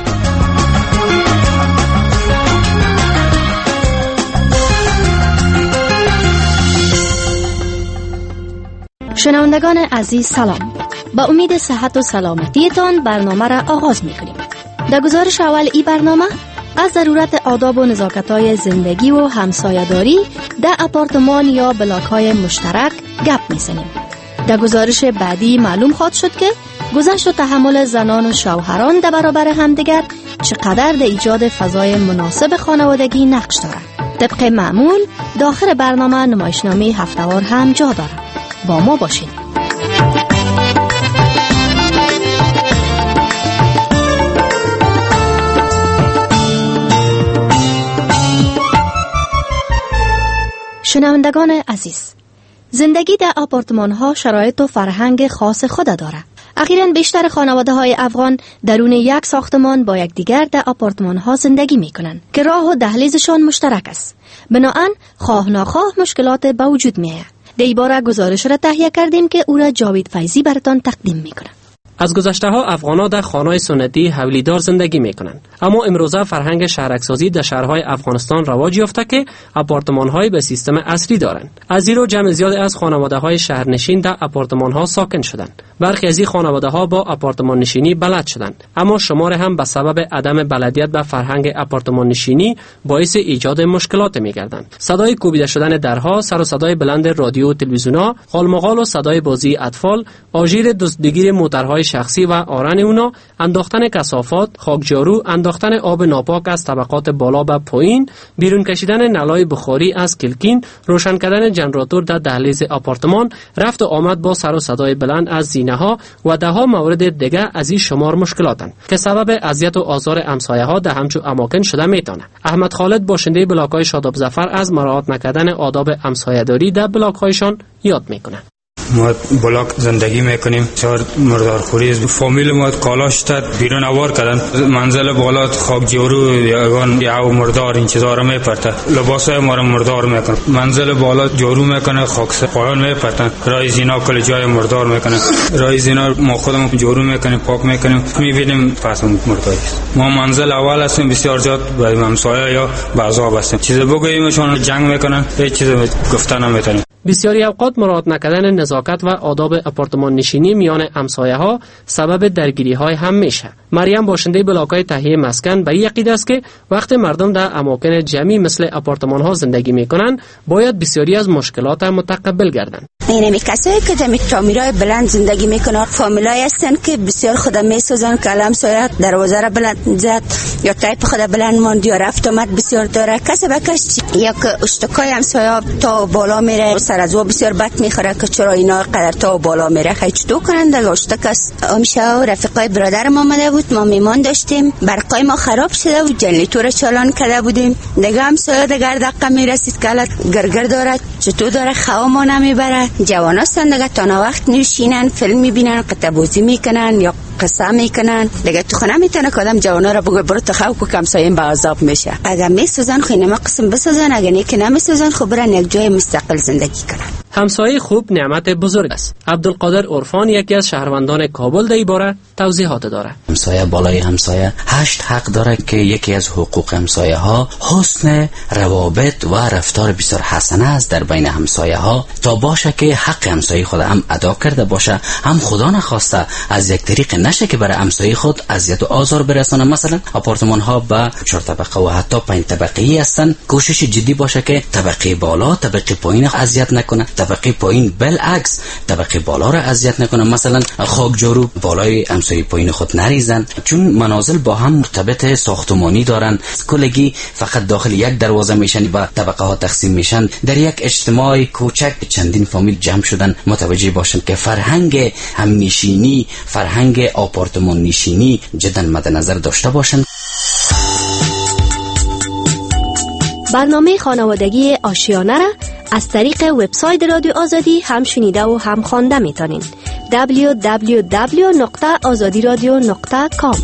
شنوندگان عزیز سلام. با امید صحت و سلامتیتان برنامه را آغاز می‌کنیم. در گزارش اول ای برنامه از ضرورت آداب و نزاکت‌های زندگی و همسایه‌داری در آپارتمان یا بلاک‌های مشترک گپ می‌زنیم. در گزارش بعدی معلوم خواهد شد که گذشت و تحمل زنان و شوهران در برابر همدیگر چقدر در ایجاد فضای مناسب خانوادگی نقش دارد. طبق معمول داخل برنامه نمایشنامه هفته‌وار هم جا دارد. با ما باشید. شنوندگان عزیز، زندگی در آپارتمان ها شرایط و فرهنگ خاص خود دارد. اخیراً بیشتر خانواده های افغان درون یک ساختمان با یکدیگر در آپارتمان ها زندگی می کنند که راه و دهلیزشان مشترک است. بنابراین خواه ناخواه مشکلات به وجود می آید. در این باره گزارش را تهیه کردیم که او را جاوید فیضی براتان تقدیم می کند. از گذشته ها افغان‌ها در خانه‌های سنتی حویلی‌دار زندگی می‌کنند، اما امروزه فرهنگ شهرک‌سازی در شهرهای افغانستان رواج یافته که آپارتمان‌های به سیستم عصری دارند. از زیرا جمع زیادی از خانواده‌های شهرنشین در آپارتمان‌ها ساکن شدند. برخی از این خانواده‌ها با آپارتمان نشینی بلد شدند، اما شمار هم به سبب عدم بلدیت به فرهنگ آپارتمان نشینی باعث ایجاد مشکلات می‌گردند. صدای کوبیده شدن درها، سر و صدای بلند رادیو و تلویزیون‌ها، قالمقال و صدای بازی اطفال، آژیر دزدگیر موترهای شخصی و آرن اونا، انداختن کثافات، خاکجارو، انداختن آب ناپاک از طبقات بالا به پایین، بیرون کشیدن نلای بخاری از کلکین، روشن کردن جنراتور در دهلیز آپارتمان، رفت و آمد با سر و صدای بلند از زینه‌ها و ده ها مورد دیگر از این شمار مشکلاتند که سبب اذیت و آزار همسایه‌ها در همچو اماکن شده میتونه. احمد خالد باشنده بلاک‌های شاداب ظفر از مراعات نکردن آداب همسایه‌داری در بلاک‌هایشان یاد میکنه. ما بلاک زندگی میکنیم، چهار مردارخوری فامیل ما کالاش تد بیرون آوار کردن، منزل بالا خاک جارو یگان یا مردار این چیزا رو میپرته، لباسای ما رو مردار میکنه، منزل بالا جارو میکنه، خاک پایان میپرتن، رای زینا کل جای مردار میکنه، رای زینا ما خودمون جارو میکنیم، پاک میکنیم، میبینیم پس مرداری است. ما منزل اول هستیم، بسیار زیاد به همسایه یا به عذاب هستیم، چیز بگوییم چون جنگ میکنن، هیچ چیز گفتن نمیتونیم. بسیاری اوقات مراعات نکردن نزاکت و آداب آپارتمان نشینی میان همسایه‌ها سبب درگیری‌های هم میشه. مریم باشنده بلاک‌های تهیه مسکن به این عقیده است که وقتی مردم در اماکن جمعی مثل آپارتمان‌ها زندگی میکنن، باید بسیاری از مشکلات متقبل گردند. اینمی کسایی که در تعمیرهای بلند زندگی میکنن فامیلای هستن که بسیار خود میسازن که همسایه دروازه را بلند زد یا تایپ خود بلند ماند یا رفت آمد بسیار داره، کس به کس یا که اشتکای همسایه تا بالا میره، سر از او بسیار بد میخوره که چرا اینا قدر تا بالا میره، خیلی چطور کنن دیگه. اشتک است. همیشه رفیقای برادر ما آمده بود، ما میمان داشتیم، برقای ما خراب شده بود، جنریتور چالان کرده بودیم دیگه، همسایه دیگه دقیقه میرسید که حالت گرگر داره، چطور داره خوا ما نمیبره. جوان هستن دیگه تا وقت نشینن فیلم میبینن، قطع بازی میکنن یا قصه میکنن دیگه. تو خونه میتونه که آدم جوانا را بگه برو تخو که همسایه به عذاب میشه. اگه میسازن خو اینما قسم بسازن، اگه نه که نمیسازن خو برن یک جای مستقل زندگی کنن. همسایه خوب نعمت بزرگ است. عبدالقادر عرفان یکی از شهروندان کابل در این باره توضیحات داره. همسایه بالای همسایه هشت حق داره که یکی از حقوق همسایه ها حسن روابط و رفتار بسیار حسنه است در بین همسایه ها، تا باشه که حق همسایه خود هم ادا کرده باشه، هم خدا نخواسته از یک طریق نشه که برای همسایه خود اذیت و آزار برسانه. مثلا آپارتمان ها به چهار طبقه و حتی پنج طبقه‌ای هستن، کوشش جدی باشه که طبقه بالا طبقه پایین اذیت نکنه، طبقه پایین بالعکس طبقه بالا را اذیت نکنه. مثلا خاک جارو بالای همسایه پایین خود نریزن، چون منازل با هم مرتبط ساختمانی دارن، کلگی فقط داخل یک دروازه میشن، با طبقه ها تقسیم میشن، در یک اجتماع کوچک چندین فامیل جمع شدن. متوجه باشن که فرهنگ همنشینی، فرهنگ آپارتمان نشینی جدا مد نظر داشته باشن. برنامه خانوادگی آشیانه را از طریق وبسایت رادیو آزادی هم شنیده و هم خوانده میتونین. دبلیو دبلیو دبلیو نقطه آزادی رادیو نقطه کام.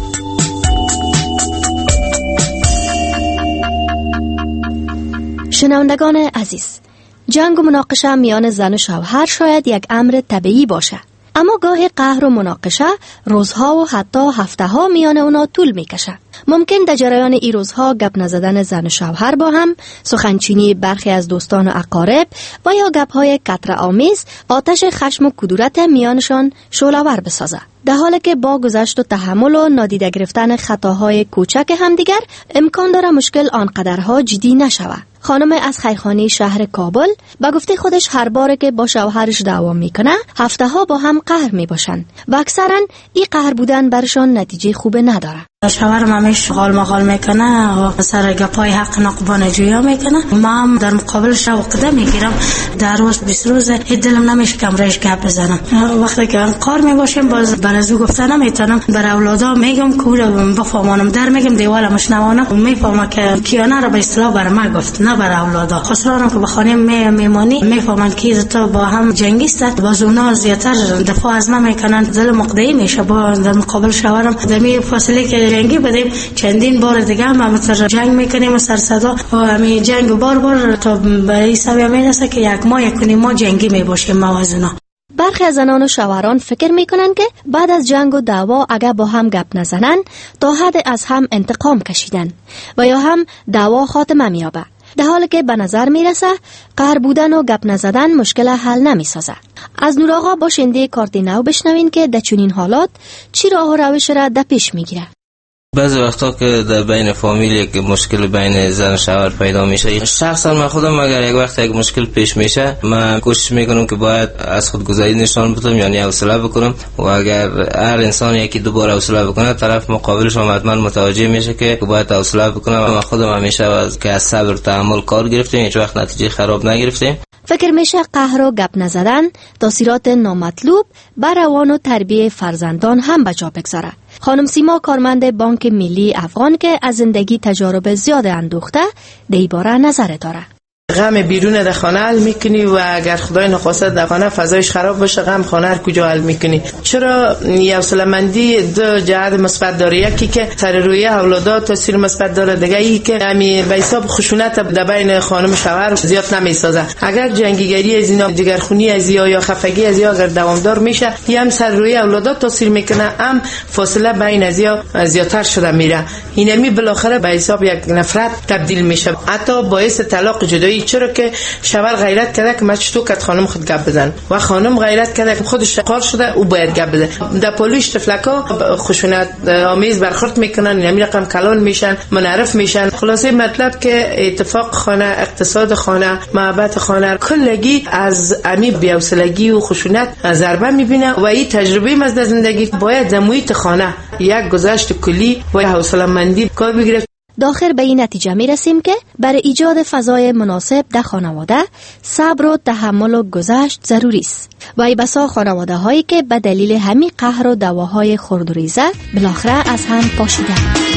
شنوندگان عزیز، جنگ و مناقشه میان زن و شوهر شاید یک امر طبیعی باشه، اما گاهی قهر و مناقشه روزها و حتی هفته ها میان اونا طول میکشه. ممکن در جریان این روزها گپ نزدن زن و شوهر با هم، سخنچینی برخی از دوستان و اقارب و یا گپ‌های کتر آمیز آتش خشم و کدورت میانشان شعله‌ور بسازه، در حالی که با گذشت و تحمل و نادیده گرفتن خطاهای کوچک همدیگر امکان داره مشکل آنقدرها جدی نشوه. خانم از خیرخانی شهر کابل با گفته خودش هر باره که با شوهرش دعوا میکنه هفته ها با هم قهر میباشن و اکثرا این قهر بودن برشان نتیجه خوبه نداره. شوهرم همیشه غال مغال میکنه و سر گپای حق نقبان جویا میکنه. ما هم در مقابلش عقده میگیرم، در روز بیست روز دلم نمیشه که امرش گپ بزنم. وقتی که قار میباشیم باز بر از او گفتن نمیتونم، بر اولادا میگم که بفهمانم، در میگم دیوالمش نوانم میفهمم که کیانه رو به اصطلاح بر ما گفت، نه بر اولادا. خسرانم که بخانه می میمانی میفهمن که تو با هم جنگیست، باز اونا زیاتر دفاع از ما میکنن، دل مقدعی میشه. با در مقابل شوهرم دمی فاصله که جنگی بدیم چندین بار دیگه هم مثلا جنگ میکنیم سر صدا و همین جنگ بار بار تا به این سویه میرسه که یک ماه یک کنیم ما جنگی میباشیم موازنه. برخی از زنان و شوهران فکر میکنن که بعد از جنگ و دعوا اگر با هم گپ نزنن تا حد از هم انتقام کشیدن و یا هم دعوا خاتمه میابه، در حالی که به نظر میرسه قهر بودن و گپ نزدن مشکل حل نمیسازه. از نور آقا با شنیده کارت نو بشنوین که در چنین حالات چی راه و روش را در پیش میگیره. بعضی وقتا که در بین فامیلی که مشکل بین زن و شوهر پیدا میشه، شخصا من خودم اگر یک وقت یک مشکل پیش میشه من کوشش میکنم که باید از خودگذاری نشان بدم، یعنی حوصله بکنم و اگر هر انسان یکی دو بار حوصله بکنه طرف مقابلش هم حتما متوجه میشه که باید حوصله بکنم. من خودم همیشه از که از صبر و تحمل کار گرفتیم، هیچ وقت نتیجه خراب نگرفتیم. فکر میشه قهر و گپ نزدن تاثیرات نامطلوب بر روان و تربیت فرزندان هم به جا بگذاره. خانم سیما کارمند بانک ملی افغان که از زندگی تجارب زیاد اندوخته در این باره نظر داره. غم بیرون در خانه حل میکنی و اگر خدای نخواسته در خانه فضایش خراب باشه غم خانه هر کجا حل میکنی. چرا حوصله‌مندی دو جهت مثبت داره، یکی که سر روی اولادا تاثیر مثبت داره، دیگه ای که همین به حساب خشونت در بین خانم شوهر زیاد نمیسازه. اگر جنگیگری از اینا جگرخونی از یا خفگی از یا اگر دوامدار میشه هم سر روی اولادا تاثیر میکنه، هم فاصله بین از یا زیادتر شده میره، اینمی بالاخره به حساب یک نفرت تبدیل میشه، حتی باعث طلاق جدایی. چرا که شوهر غیرت کرده که مچتو کت خانم خود گپ بزن و خانم غیرت کرده که خودش قار شده او باید گپ بزنه. در پلوش تفلکا خشونت آمیز برخورد میکنن، یعنی رقم کلان میشن، منعرف میشن. خلاصه مطلب که اتفاق خانه، اقتصاد خانه، محبت خانه کلگی از امی بی‌حوصلگی و خشونت ضربه میبینه و این تجربه مزد زندگی باید در محیط خانه یک گذشت کلی و حوصله‌مندی کار بگیره. داخل به این نتیجه می رسیم که برای ایجاد فضای مناسب در خانواده صبر و تحمل و گذشت ضروری است و ای بسا خانواده هایی که به دلیل همین قهر و دعواهای خرد و ریزه بالاخره از هم پاشیدن.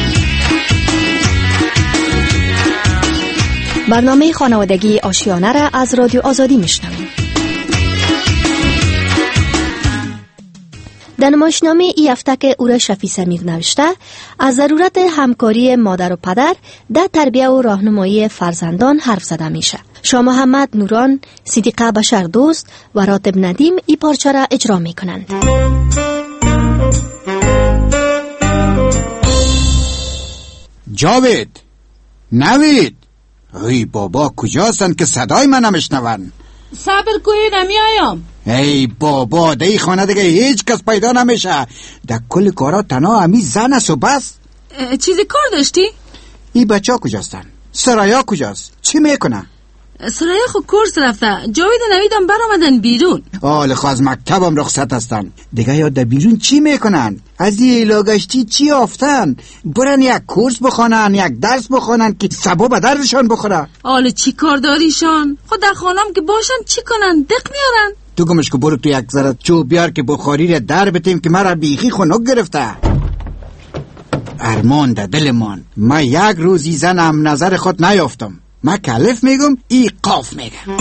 برنامه خانوادگی آشیانه را از رادیو آزادی میشنوید. در نمایشنامه ای هفته که او را شفیع سمیق نوشته، از ضرورت همکاری مادر و پدر در تربیه و راهنمایی فرزندان حرف زده میشه. شاه محمد نوران، صدیقه بشر دوست و راتب ندیم ای پارچه را اجرا میکنند. جاوید، نوید، ای بابا کجاستن که صدای من نمیشنون؟ صبر کنید نمیایم. ای بابا دی خانه دیگه هیچ کس پیدا نمیشه. در کل کارا تنها همی زن است و بس. چیزی کار داشتی؟ ای بچه ها کجاستن؟ سرایا کجاست؟ چی میکنه؟ سرایا خود کورس رفته. جاوید و نویدم برآمدن بیرون. آل خو از مکتبم رخصت هستن. دیگه یاد در بیرون چی میکنن؟ از این ایلاگشتی چی آفتن؟ برن یک کورس بخونن، یک درس بخونن که سبا به دردشان بخوره. آل چی کار داریشان؟ خود در خانم که باشن چی کنن؟ دق میارن. تو گمش که برو تو یک ذره چو بیار که بخاری را در بتیم که مرا بیخی خنک گرفته. ارمان در دلمان، من یک روزی زنم نظر خود نیافتم. من کلف میگم ای قاف میگم.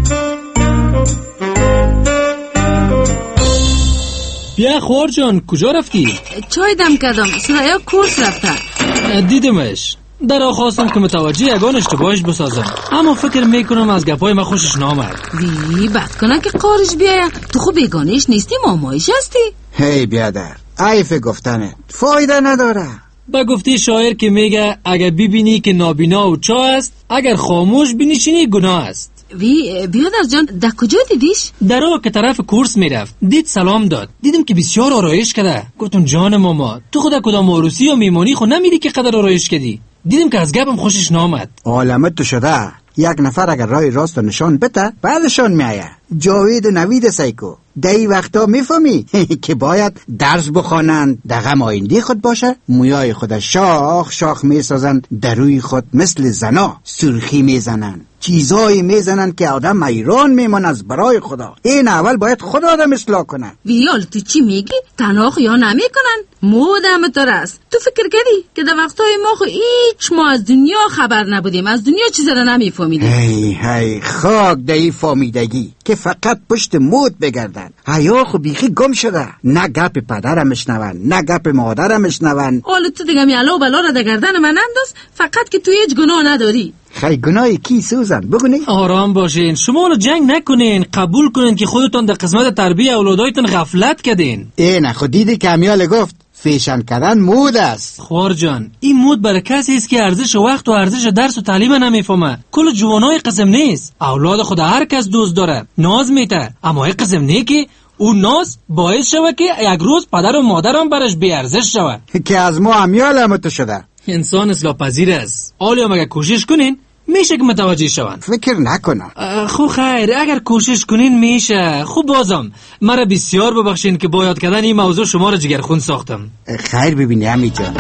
بیا خور جان، کجا رفتی؟ چای دم کردم. سرایا کورس رفته. دیدمش. در آن خواستم که متوجه یگان اشتباهش بسازم، اما فکر میکنم از گپای من خوشش نامد. وی بد کنه که قارش بیاید. تو خوب بیگانش نیستی، مامایش هستی. هی بیادر، عیف گفتنه فایده نداره. با گفتی شاعر که میگه اگر ببینی که نابینا و چا است، اگر خاموش بنشینی گناه است. وی بیادر جان در کجا دیدیش؟ در آن که طرف کورس میرفت، دید سلام داد. دیدم که بسیار آرایش کرده. گفتم جان ماما، تو خدا کدام عروسی و میمونی خود نمیدی که قدر آرایش کردی؟ دیدم که از گپم خوشش نامد. عالمت تو شده. یک نفر اگر راه راست نشان بده بعدشان میایه. جاوید و نوید سایکو دی وقتا میفهمی که باید درس بخوانند، دغم آیندی خود باشه. مویای خود شاخ شاخ میسازن، در روی خود مثل زنا سرخی میزنن، چیزایی میزنن که آدم حیران میمونه از برای خدا. این اول باید خود آدم اصلاح کنه. ویال تو چی میگی؟ تناخ یا نمیکنن؟ مودم تو راست. تو فکر کردی که در وقتای ما خو هیچ ما از دنیا خبر نبودیم، از دنیا چیزا را نمیفهمیدیم. هی هی خاک دایی فهمیدگی که فقط پشت مود بگردن. حیا خو بیخی گم شده. نه گپ پدرم میشنون، نه گپ مادرم میشنون. حالا تو دیگه میالا و بلا را در گردن من انداز، فقط که تو هیچ گناه نداری. خیلی گناهی کی سوزن بگونی؟ آرام باشین، شما رو جنگ نکنین، قبول کنین که خودتون در قسمت تربیه اولادایتون غفلت کردین. اینه خود دیدی که امیال گفت فیشن کردن مود است. خوار جان، این مود برای کسی است که ارزش وقت و ارزش درس و تعلیم نمیفهمه. کل جوانای قسم نیست. اولاد خود هر کس دوست داره، ناز میته، اما این قسم نه که اون ناز باعث شوه که یک روز پدر و مادرم برش بی ارزش شوه. که از ما امیال همتو شده. انسان اصلاح پذیر است. آلیا مگه کوشش کنین میشه که متوجه شون. فکر نکنم. خب خیر، اگر کوشش کنین میشه. خوب بازم مرا بسیار ببخشین که با یاد کردن این موضوع شما را جگرخون ساختم. خیر ببینی امی جان.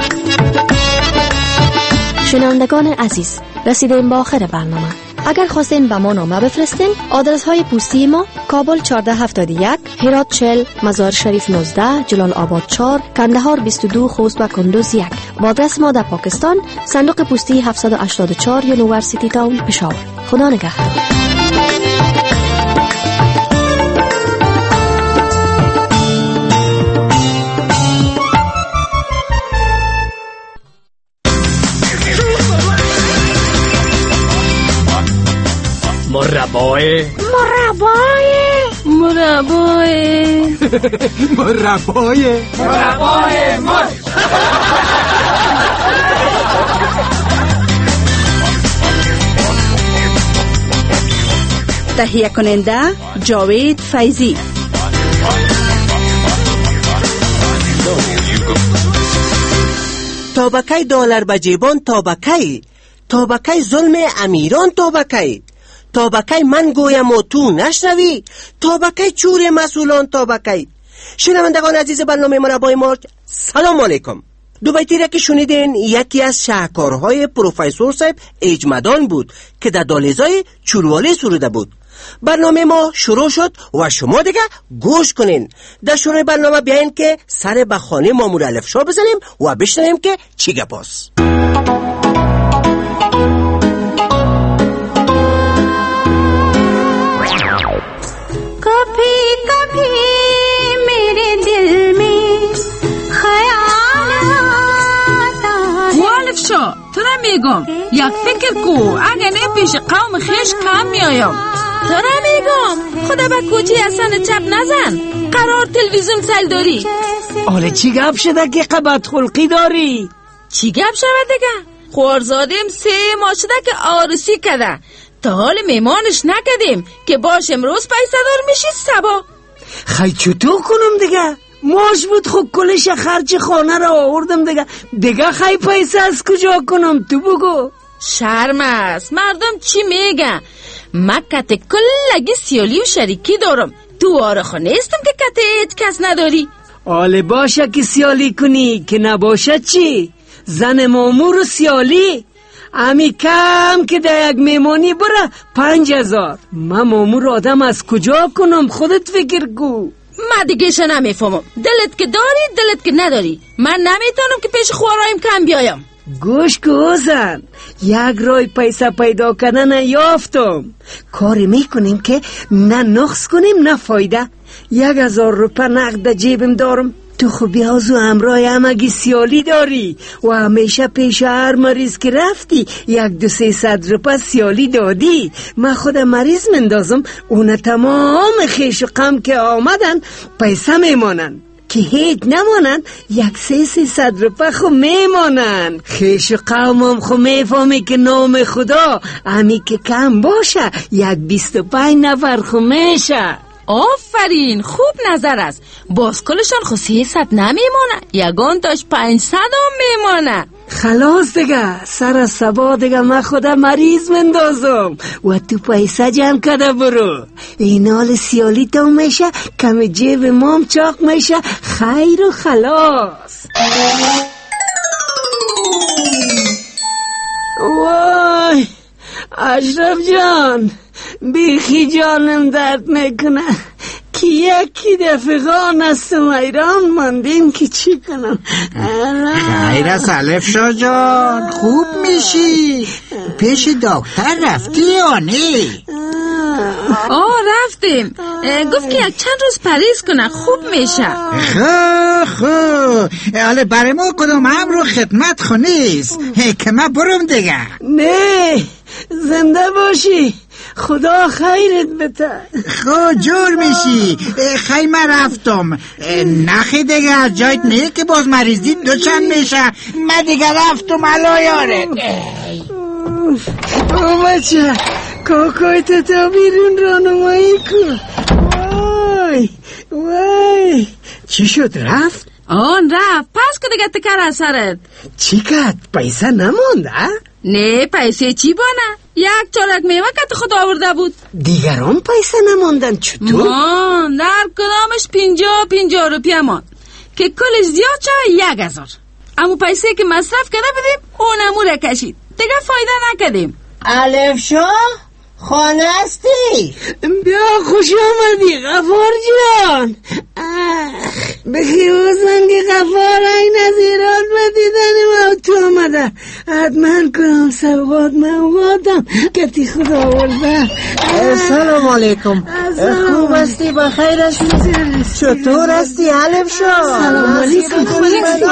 شنوندگان عزیز، رسیدیم به آخر برنامه. اگر خواستین به ما نامه بفرستین، آدرس های پستی ما: کابل چهارده هفتاد و یک، هرات چهل، مزار شریف نوزده، جلال آباد چهار، کندهار بیست و دو، خوست و کندوز یک. و آدرس ما در پاکستان: صندوق پستی هفتصد و هشتاد و چهار، یونیورسیتی تاون، پشاور. خدا نگهدار. مربای مربای مربای مربای مربای مر تهیه کننده جاوید فیضی. تابکای دلار به جیبان، تابکای تابکای ظلم امیران، تابکای تابکای من گویم و تو نشنوی، تابکای چور مسئولان، تابکای. شنوندگان عزیز برنامه مربای مارک، سلام علیکم. دو بیتی را که شنیدین یکی از شاهکارهای پروفسور صاحب اجمدان بود که در دالیزای چوروالی سروده بود. برنامه ما شروع شد و شما دیگه گوش کنین. در شروع برنامه بیاین که سر به خانه مامور الف شاه بزنیم و بشنویم که چی گپاست. कभी कभी मेरे दिल में را میگم یک فکر کو، اگه نه پیش قوم خیش کم میایم. تو را میگم خدا با کوچی اصلا چپ نزن، قرار تلویزیون سل داری. حالا چی گپ شده که قبط خلقی داری؟ چی گپ شده دیگه؟ خوارزادیم سه ماه شده که آرسی کده، تا حال میمانش نکدیم که باش امروز پیسه دار میشی سبا. خی چطور کنم دیگه؟ ماش بود خود کلش خرچ خانه را آوردم دیگه دیگه خی پیسه از کجا کنم تو بگو. شرم است، مردم چی میگن؟ من کت کلگی سیالی و شریکی دارم، تو آرخو نیستم که کت هیچ کس نداری. آله باشه که سیالی کنی، که نباشه چی؟ زن مامور و سیالی امی کم که در یک میمانی بره پنج هزار. من مامور آدم از کجا کنم؟ خودت فکر کو. من دیگه شو نمیفهمم، دلت که داری دلت که نداری. من نمیتونم که پیش خوارایم کم بیایم. گوش که زن، یک رای پیسه پیدا کردن یافتم. کاری میکنیم که نه نقص کنیم نه فایده. یک هزار روپه نقد جیبم دارم. تو خوبی هازو همراه همگی سیالی داری و همیشه پیش هر مریض که رفتی یک دو سه صد روپه سیالی دادی. من خود مریض مندازم، اون تمام خیش و غم که آمدن پیسه میمانن، که هیچ نمانن یک سه سی صد روپه خو میمانن. خیش و قومم خو میفهمی که نام خدا همی که کم باشه یک بیست و پنج نفر خو میشه. آفرین، خوب نظر است. باز کلشان خو سیصد نمیمانه، یگان تاش پنجصد هم میمانه. خلاص دیگه، سر سبا دیگه من خدا مریض مندازم و تو پیسه جمع کده برو. این حال سیالی تو میشه، کم جیب مام چاق میشه، خیر و خلاص. وای اشرف جان، بیخی جانم درد میکنه که یکی دفقان است و ایران ماندیم که چی کنم. خیر است الف شا جان، خوب میشی. پیش دکتر رفتی یا نه؟ آه رفتیم، گفت که یک چند روز پریز کنه خوب میشه. خو خو حالا برای ما کدوم امرو خدمت خونیست که من برم دیگه. نه زنده باشی، خدا خیرت بده. خو جور میشی. خیلی من رفتم، نخی دیگه جایت نه که باز مریضی دو چند میشه. من دیگه رفتم علا یاره. او بچه کاکای تا بیرون رانمایی کن. وای وای چی شد رفت؟ آن رفت، پس که دیگه تکر اثرت. چی کد؟ پیسه نمونده؟ نه پیسه چی بانه؟ یک چارک میوه که خود آورده بود. دیگران پیسه نموندن چطور؟ مان در کدامش پینجا پینجا روپیه مان که کلش زیاد چه یک هزار. اما پیسه که مصرف کرده بدیم اونمو را کشید، دیگه فایده نکدیم. الف شا خانه هستی؟ بیا خوش آمدی غفار جان. بخی اوزن که غفار این از ایران بدیدن ما تو آمده. حتما کنم سواد موادم که تی خدا آورده. سلام علیکم، خوب هستی؟ بخیر هستی؟ چطور هستی الف شا؟ سلام علیکم. خوب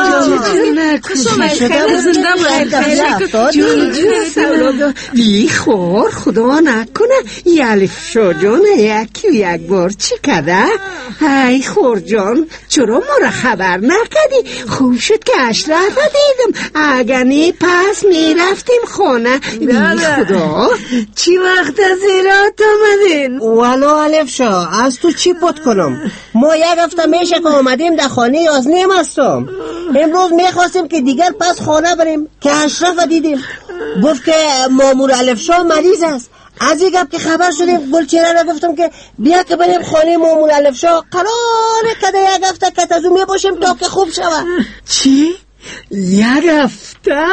هستی؟ خور خدا نکنه الف شا جان یکی و یک بار چی کده؟ ای خور جان چرا ما را خبر نکدی؟ خوب شد که اشرف دیدم، اگر نی پس می رفتیم خانه. بی خدا چی وقت از ایران آمدین؟ ولو الف شا از تو چی پت کنم؟ ما یک هفته میشه که آمدیم در خانه یازنیم هستم. امروز میخواستیم که دیگر پس خانه بریم که اشرف دیدیم، گفت که مامور الف شا مریض است. از این گپ که خبر شدیم گلچهره را گفتم که بیا که بریم خانه مامور الف شا، قراره که در یک هفته که تازو می باشیم تا که خوب شود. چی؟ یک هفته؟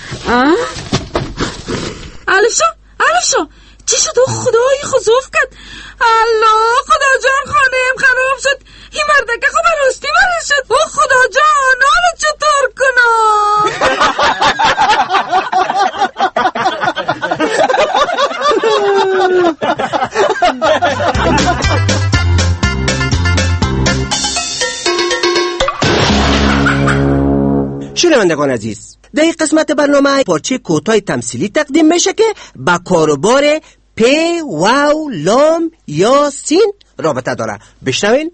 الف شا الف شا چی شد؟ او خدایی خضوف کرد. الله خدا جان خانه ام خراب شد. این مرده که خوب راستی برش شد. او خدا جان حالا چطور کنم؟ شنوندگان عزیز، در این قسمت برنامه پارچه کوتاه تمثیلی تقدیم میشه که با کاروبار پ، واو، لام یا سین رابطه داره. بشنوین.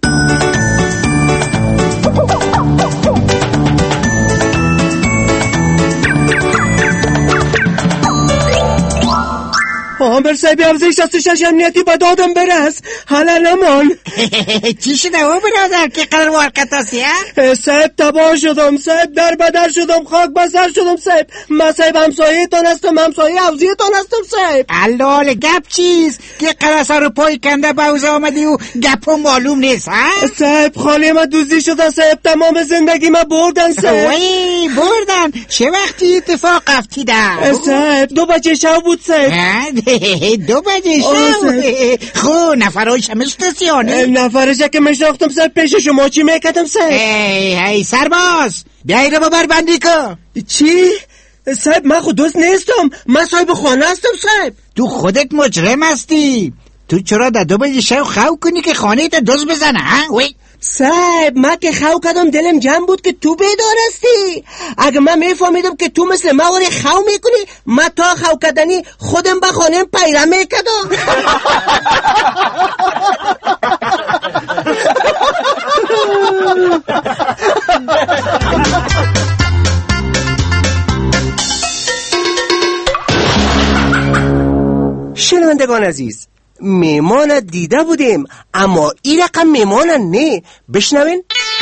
آمبر صاحبی افزای شست و شش امنیتی با دادم برس حالا نمان. چی شده او برادر که قرار وارکت هستی ها؟ صاحب تباه شدم صاحب، در بدر شدم، خاک بسر شدم صاحب. من صاحب همسایه تان هستم، همسایه افزای تان هستم صاحب. اللال گپ چیز که قرار سر پای کنده باوزه آمدی و گپ هم معلوم نیست ها؟ صاحب خالی من دوزی شده صاحب، تمام زندگی من بردن صاحب. وی بردن؟ چه وقتی اتفاق افتیده؟ صاحب دو بچه شو بود صاحب. دو بجه شو. خو نفرهایش هم اشتسیانه؟ نفرش که مشناختم صاحب، پیش شما چی میکردم صاحب؟ ای ای سرباز بیایی رو ببر بندی که. چی؟ صاحب من خود دوست نیستم، من صاحب خانه هستم صاحب. تو خودت مجرم هستی، تو چرا در دو بجه شو خو کنی که خانه تا دوست بزنه ها؟ وی صاحب من که خو کردم دلم جمع بود که تو بیدار هستی. اگه من میفهمیدم که تو مثل ما وری خو میکنی، من تا خو کردنی خودم با خانم پیدا میکردم. شنوندگان عزیز، میمان دیده بودیم اما این رقم میمان نه. بشنوین.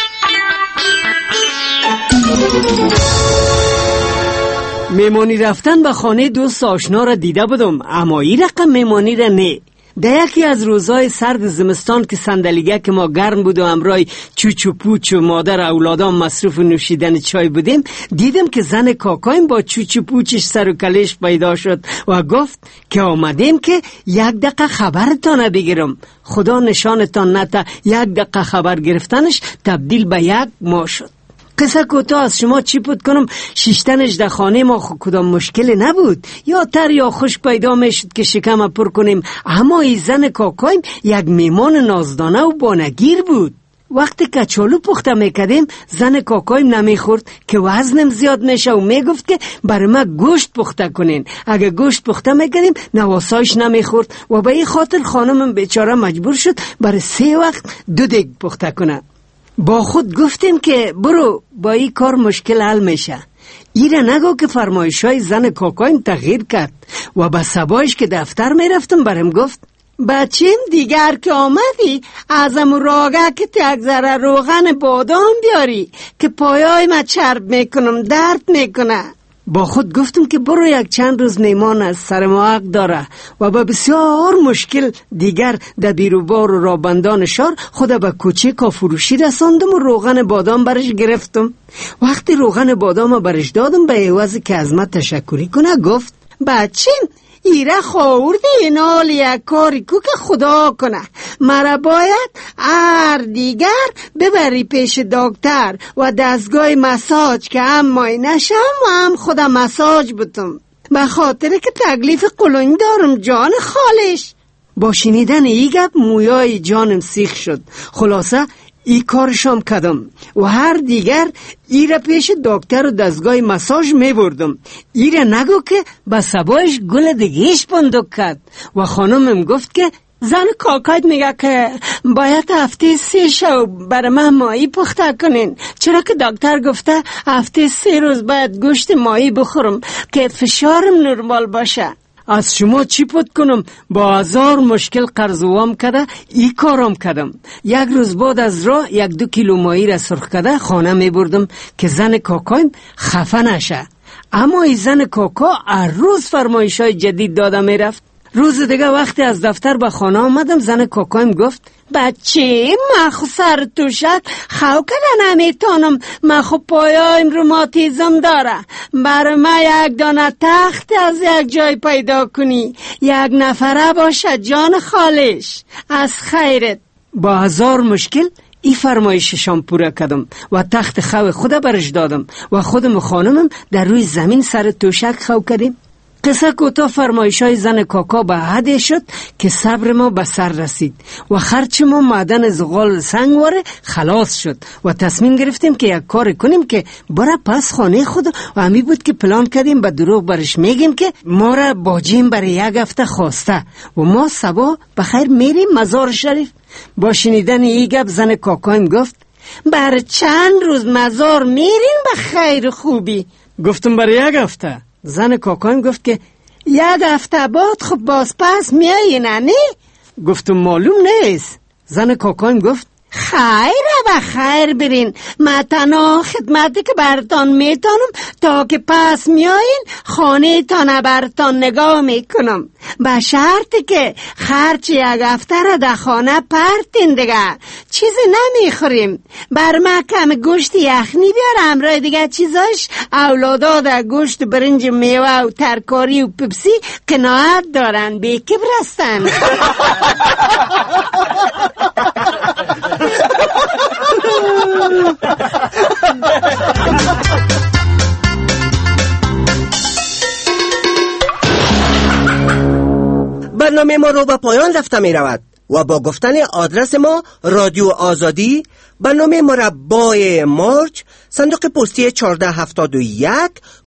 میمانی رفتن به خانه دوست آشنا را دیده بودم اما این رقم میمانی را نه. در یکی از روزهای سرد زمستان که صندلیگه که ما گرم بود و امرای چوچ و پوچ و مادر اولادام مصروف نوشیدن چای بودیم، دیدم که زن کاکایم با چوچ و پوچش سر و کلش پیدا شد و گفت که آمدیم که یک دقیقه خبرتان بگیرم. خدا نشانتان نته یک دقیقه خبر گرفتنش تبدیل به یک ماه شد. قصه کوتاه از شما چی پود کنم، شیشتنش در خانه ما خود کدام مشکل نبود، یا تر یا خوش پیدا میشد که شکم پر کنیم. اما ای زن کاکایم یک میمان نازدانه و بانگیر بود. وقتی کچالو پخته میکردیم زن کاکایم نمیخورد که وزنم زیاد میشه و میگفت که برای ما گوشت پخته کنین. اگه گوشت پخته میکردیم نواسایش نمیخورد و به این خاطر خانمم بیچاره مجبور شد برای سه وقت دو دیگ پخته کنه. با خود گفتیم که برو با این کار مشکل حل میشه. ایره نگو که فرمایشای زن کاکایم تغییر کرد و با سبایش که دفتر میرفتم برم گفت بچیم دیگر که آمدی ازم راگه که تک ذره روغن بادام بیاری که پایای ما چرب میکنم درد میکنه. با خود گفتم که برو یک چند روز میمان از سر ما حق داره و با بسیار مشکل دیگر در بیروبار و رابندان شار خود به کوچه کافروشی رساندم و روغن بادام برش گرفتم. وقتی روغن بادام برش دادم به عوض که از من تشکری کنه گفت بچین ایره خورده اینال یک کاری کو که خدا کنه، مرا باید ار دیگر ببری پیش دکتر و دستگاه مساج که هم مای نشم و هم خودم مساج بتم به خاطر که تکلیف قلونی دارم جان خالش. با شنیدن ای گپ مویای جانم سیخ شد. خلاصه ای کارشم کردم و هر دیگر ای را پیش دکتر و دستگاه مساج می بردم. ای را نگو که با سبایش گل دیگیش بندک کرد و خانمم گفت که زن کاکایت میگه که باید هفته سه شو برای من ماهی پخته کنین، چرا که دکتر گفته هفته سه روز باید گوشت ماهی بخورم که فشارم نرمال باشه. از شما چی پود کنم؟ با هزار مشکل قرض وام کده ای کارم کدم. یک روز بعد از راه یک دو کیلو ماهی را سرخ کده خانه می بردم که زن کاکایم خفه نشه. اما ای زن کاکا هر روز فرمایشای جدید داده می رفت. روز دیگه وقتی از دفتر به خانه آمدم زن کاکایم گفت بچه من خو سر توشک خو کده نمیتونم، من خو پایایم روماتیزم داره، برای من یک دانه تخت از یک جای پیدا کنی، یک نفره باشه جان خالش از خیرت. با هزار مشکل ای فرمایششان پورا کردم و تخت خو خود برش دادم و خودم و خانمم در روی زمین سر توشک خو کردیم. قصه کوتاه فرمایشای زن کاکا به حدی شد که صبر ما به سر رسید و خرچ ما معدن زغال سنگواره خلاص شد و تصمیم گرفتیم که یک کار کنیم که برا پس خانه خود و همی بود که پلان کردیم به دروغ برش میگیم که ما را باجیم برای یک هفته خواسته و ما صبح بخیر میریم مزار شریف. با شنیدن این گپ زن کاکایم گفت بر چند روز مزار میرین به خیر خوبی؟ گفتم برای یک هفته. زن کاکایم گفت که یک هفته بعد خب باز پس میایین نه؟ گفتم معلوم نیست. زن کاکایم گفت خیره و خیر برین، من تنها خدمتی که برتان میتانم تا که پس میایین خانه تان برتان نگاه میکنم، به شرطی که خرچ یک هفته را در خانه پرتین دیگه، چیزی نمیخوریم. بر من کم گوشت یخنی بیار، همراه دیگه چیزاش اولادا در گوشت برنج میوه و ترکاری و پپسی قناعت دارن، بی کبر هستن. برنامه ما رو به پایان رفته می رود و با گفتن آدرس ما رادیو آزادی، برنامه مربع مارچ، صندوق پستی چهارده هفتاد و یک،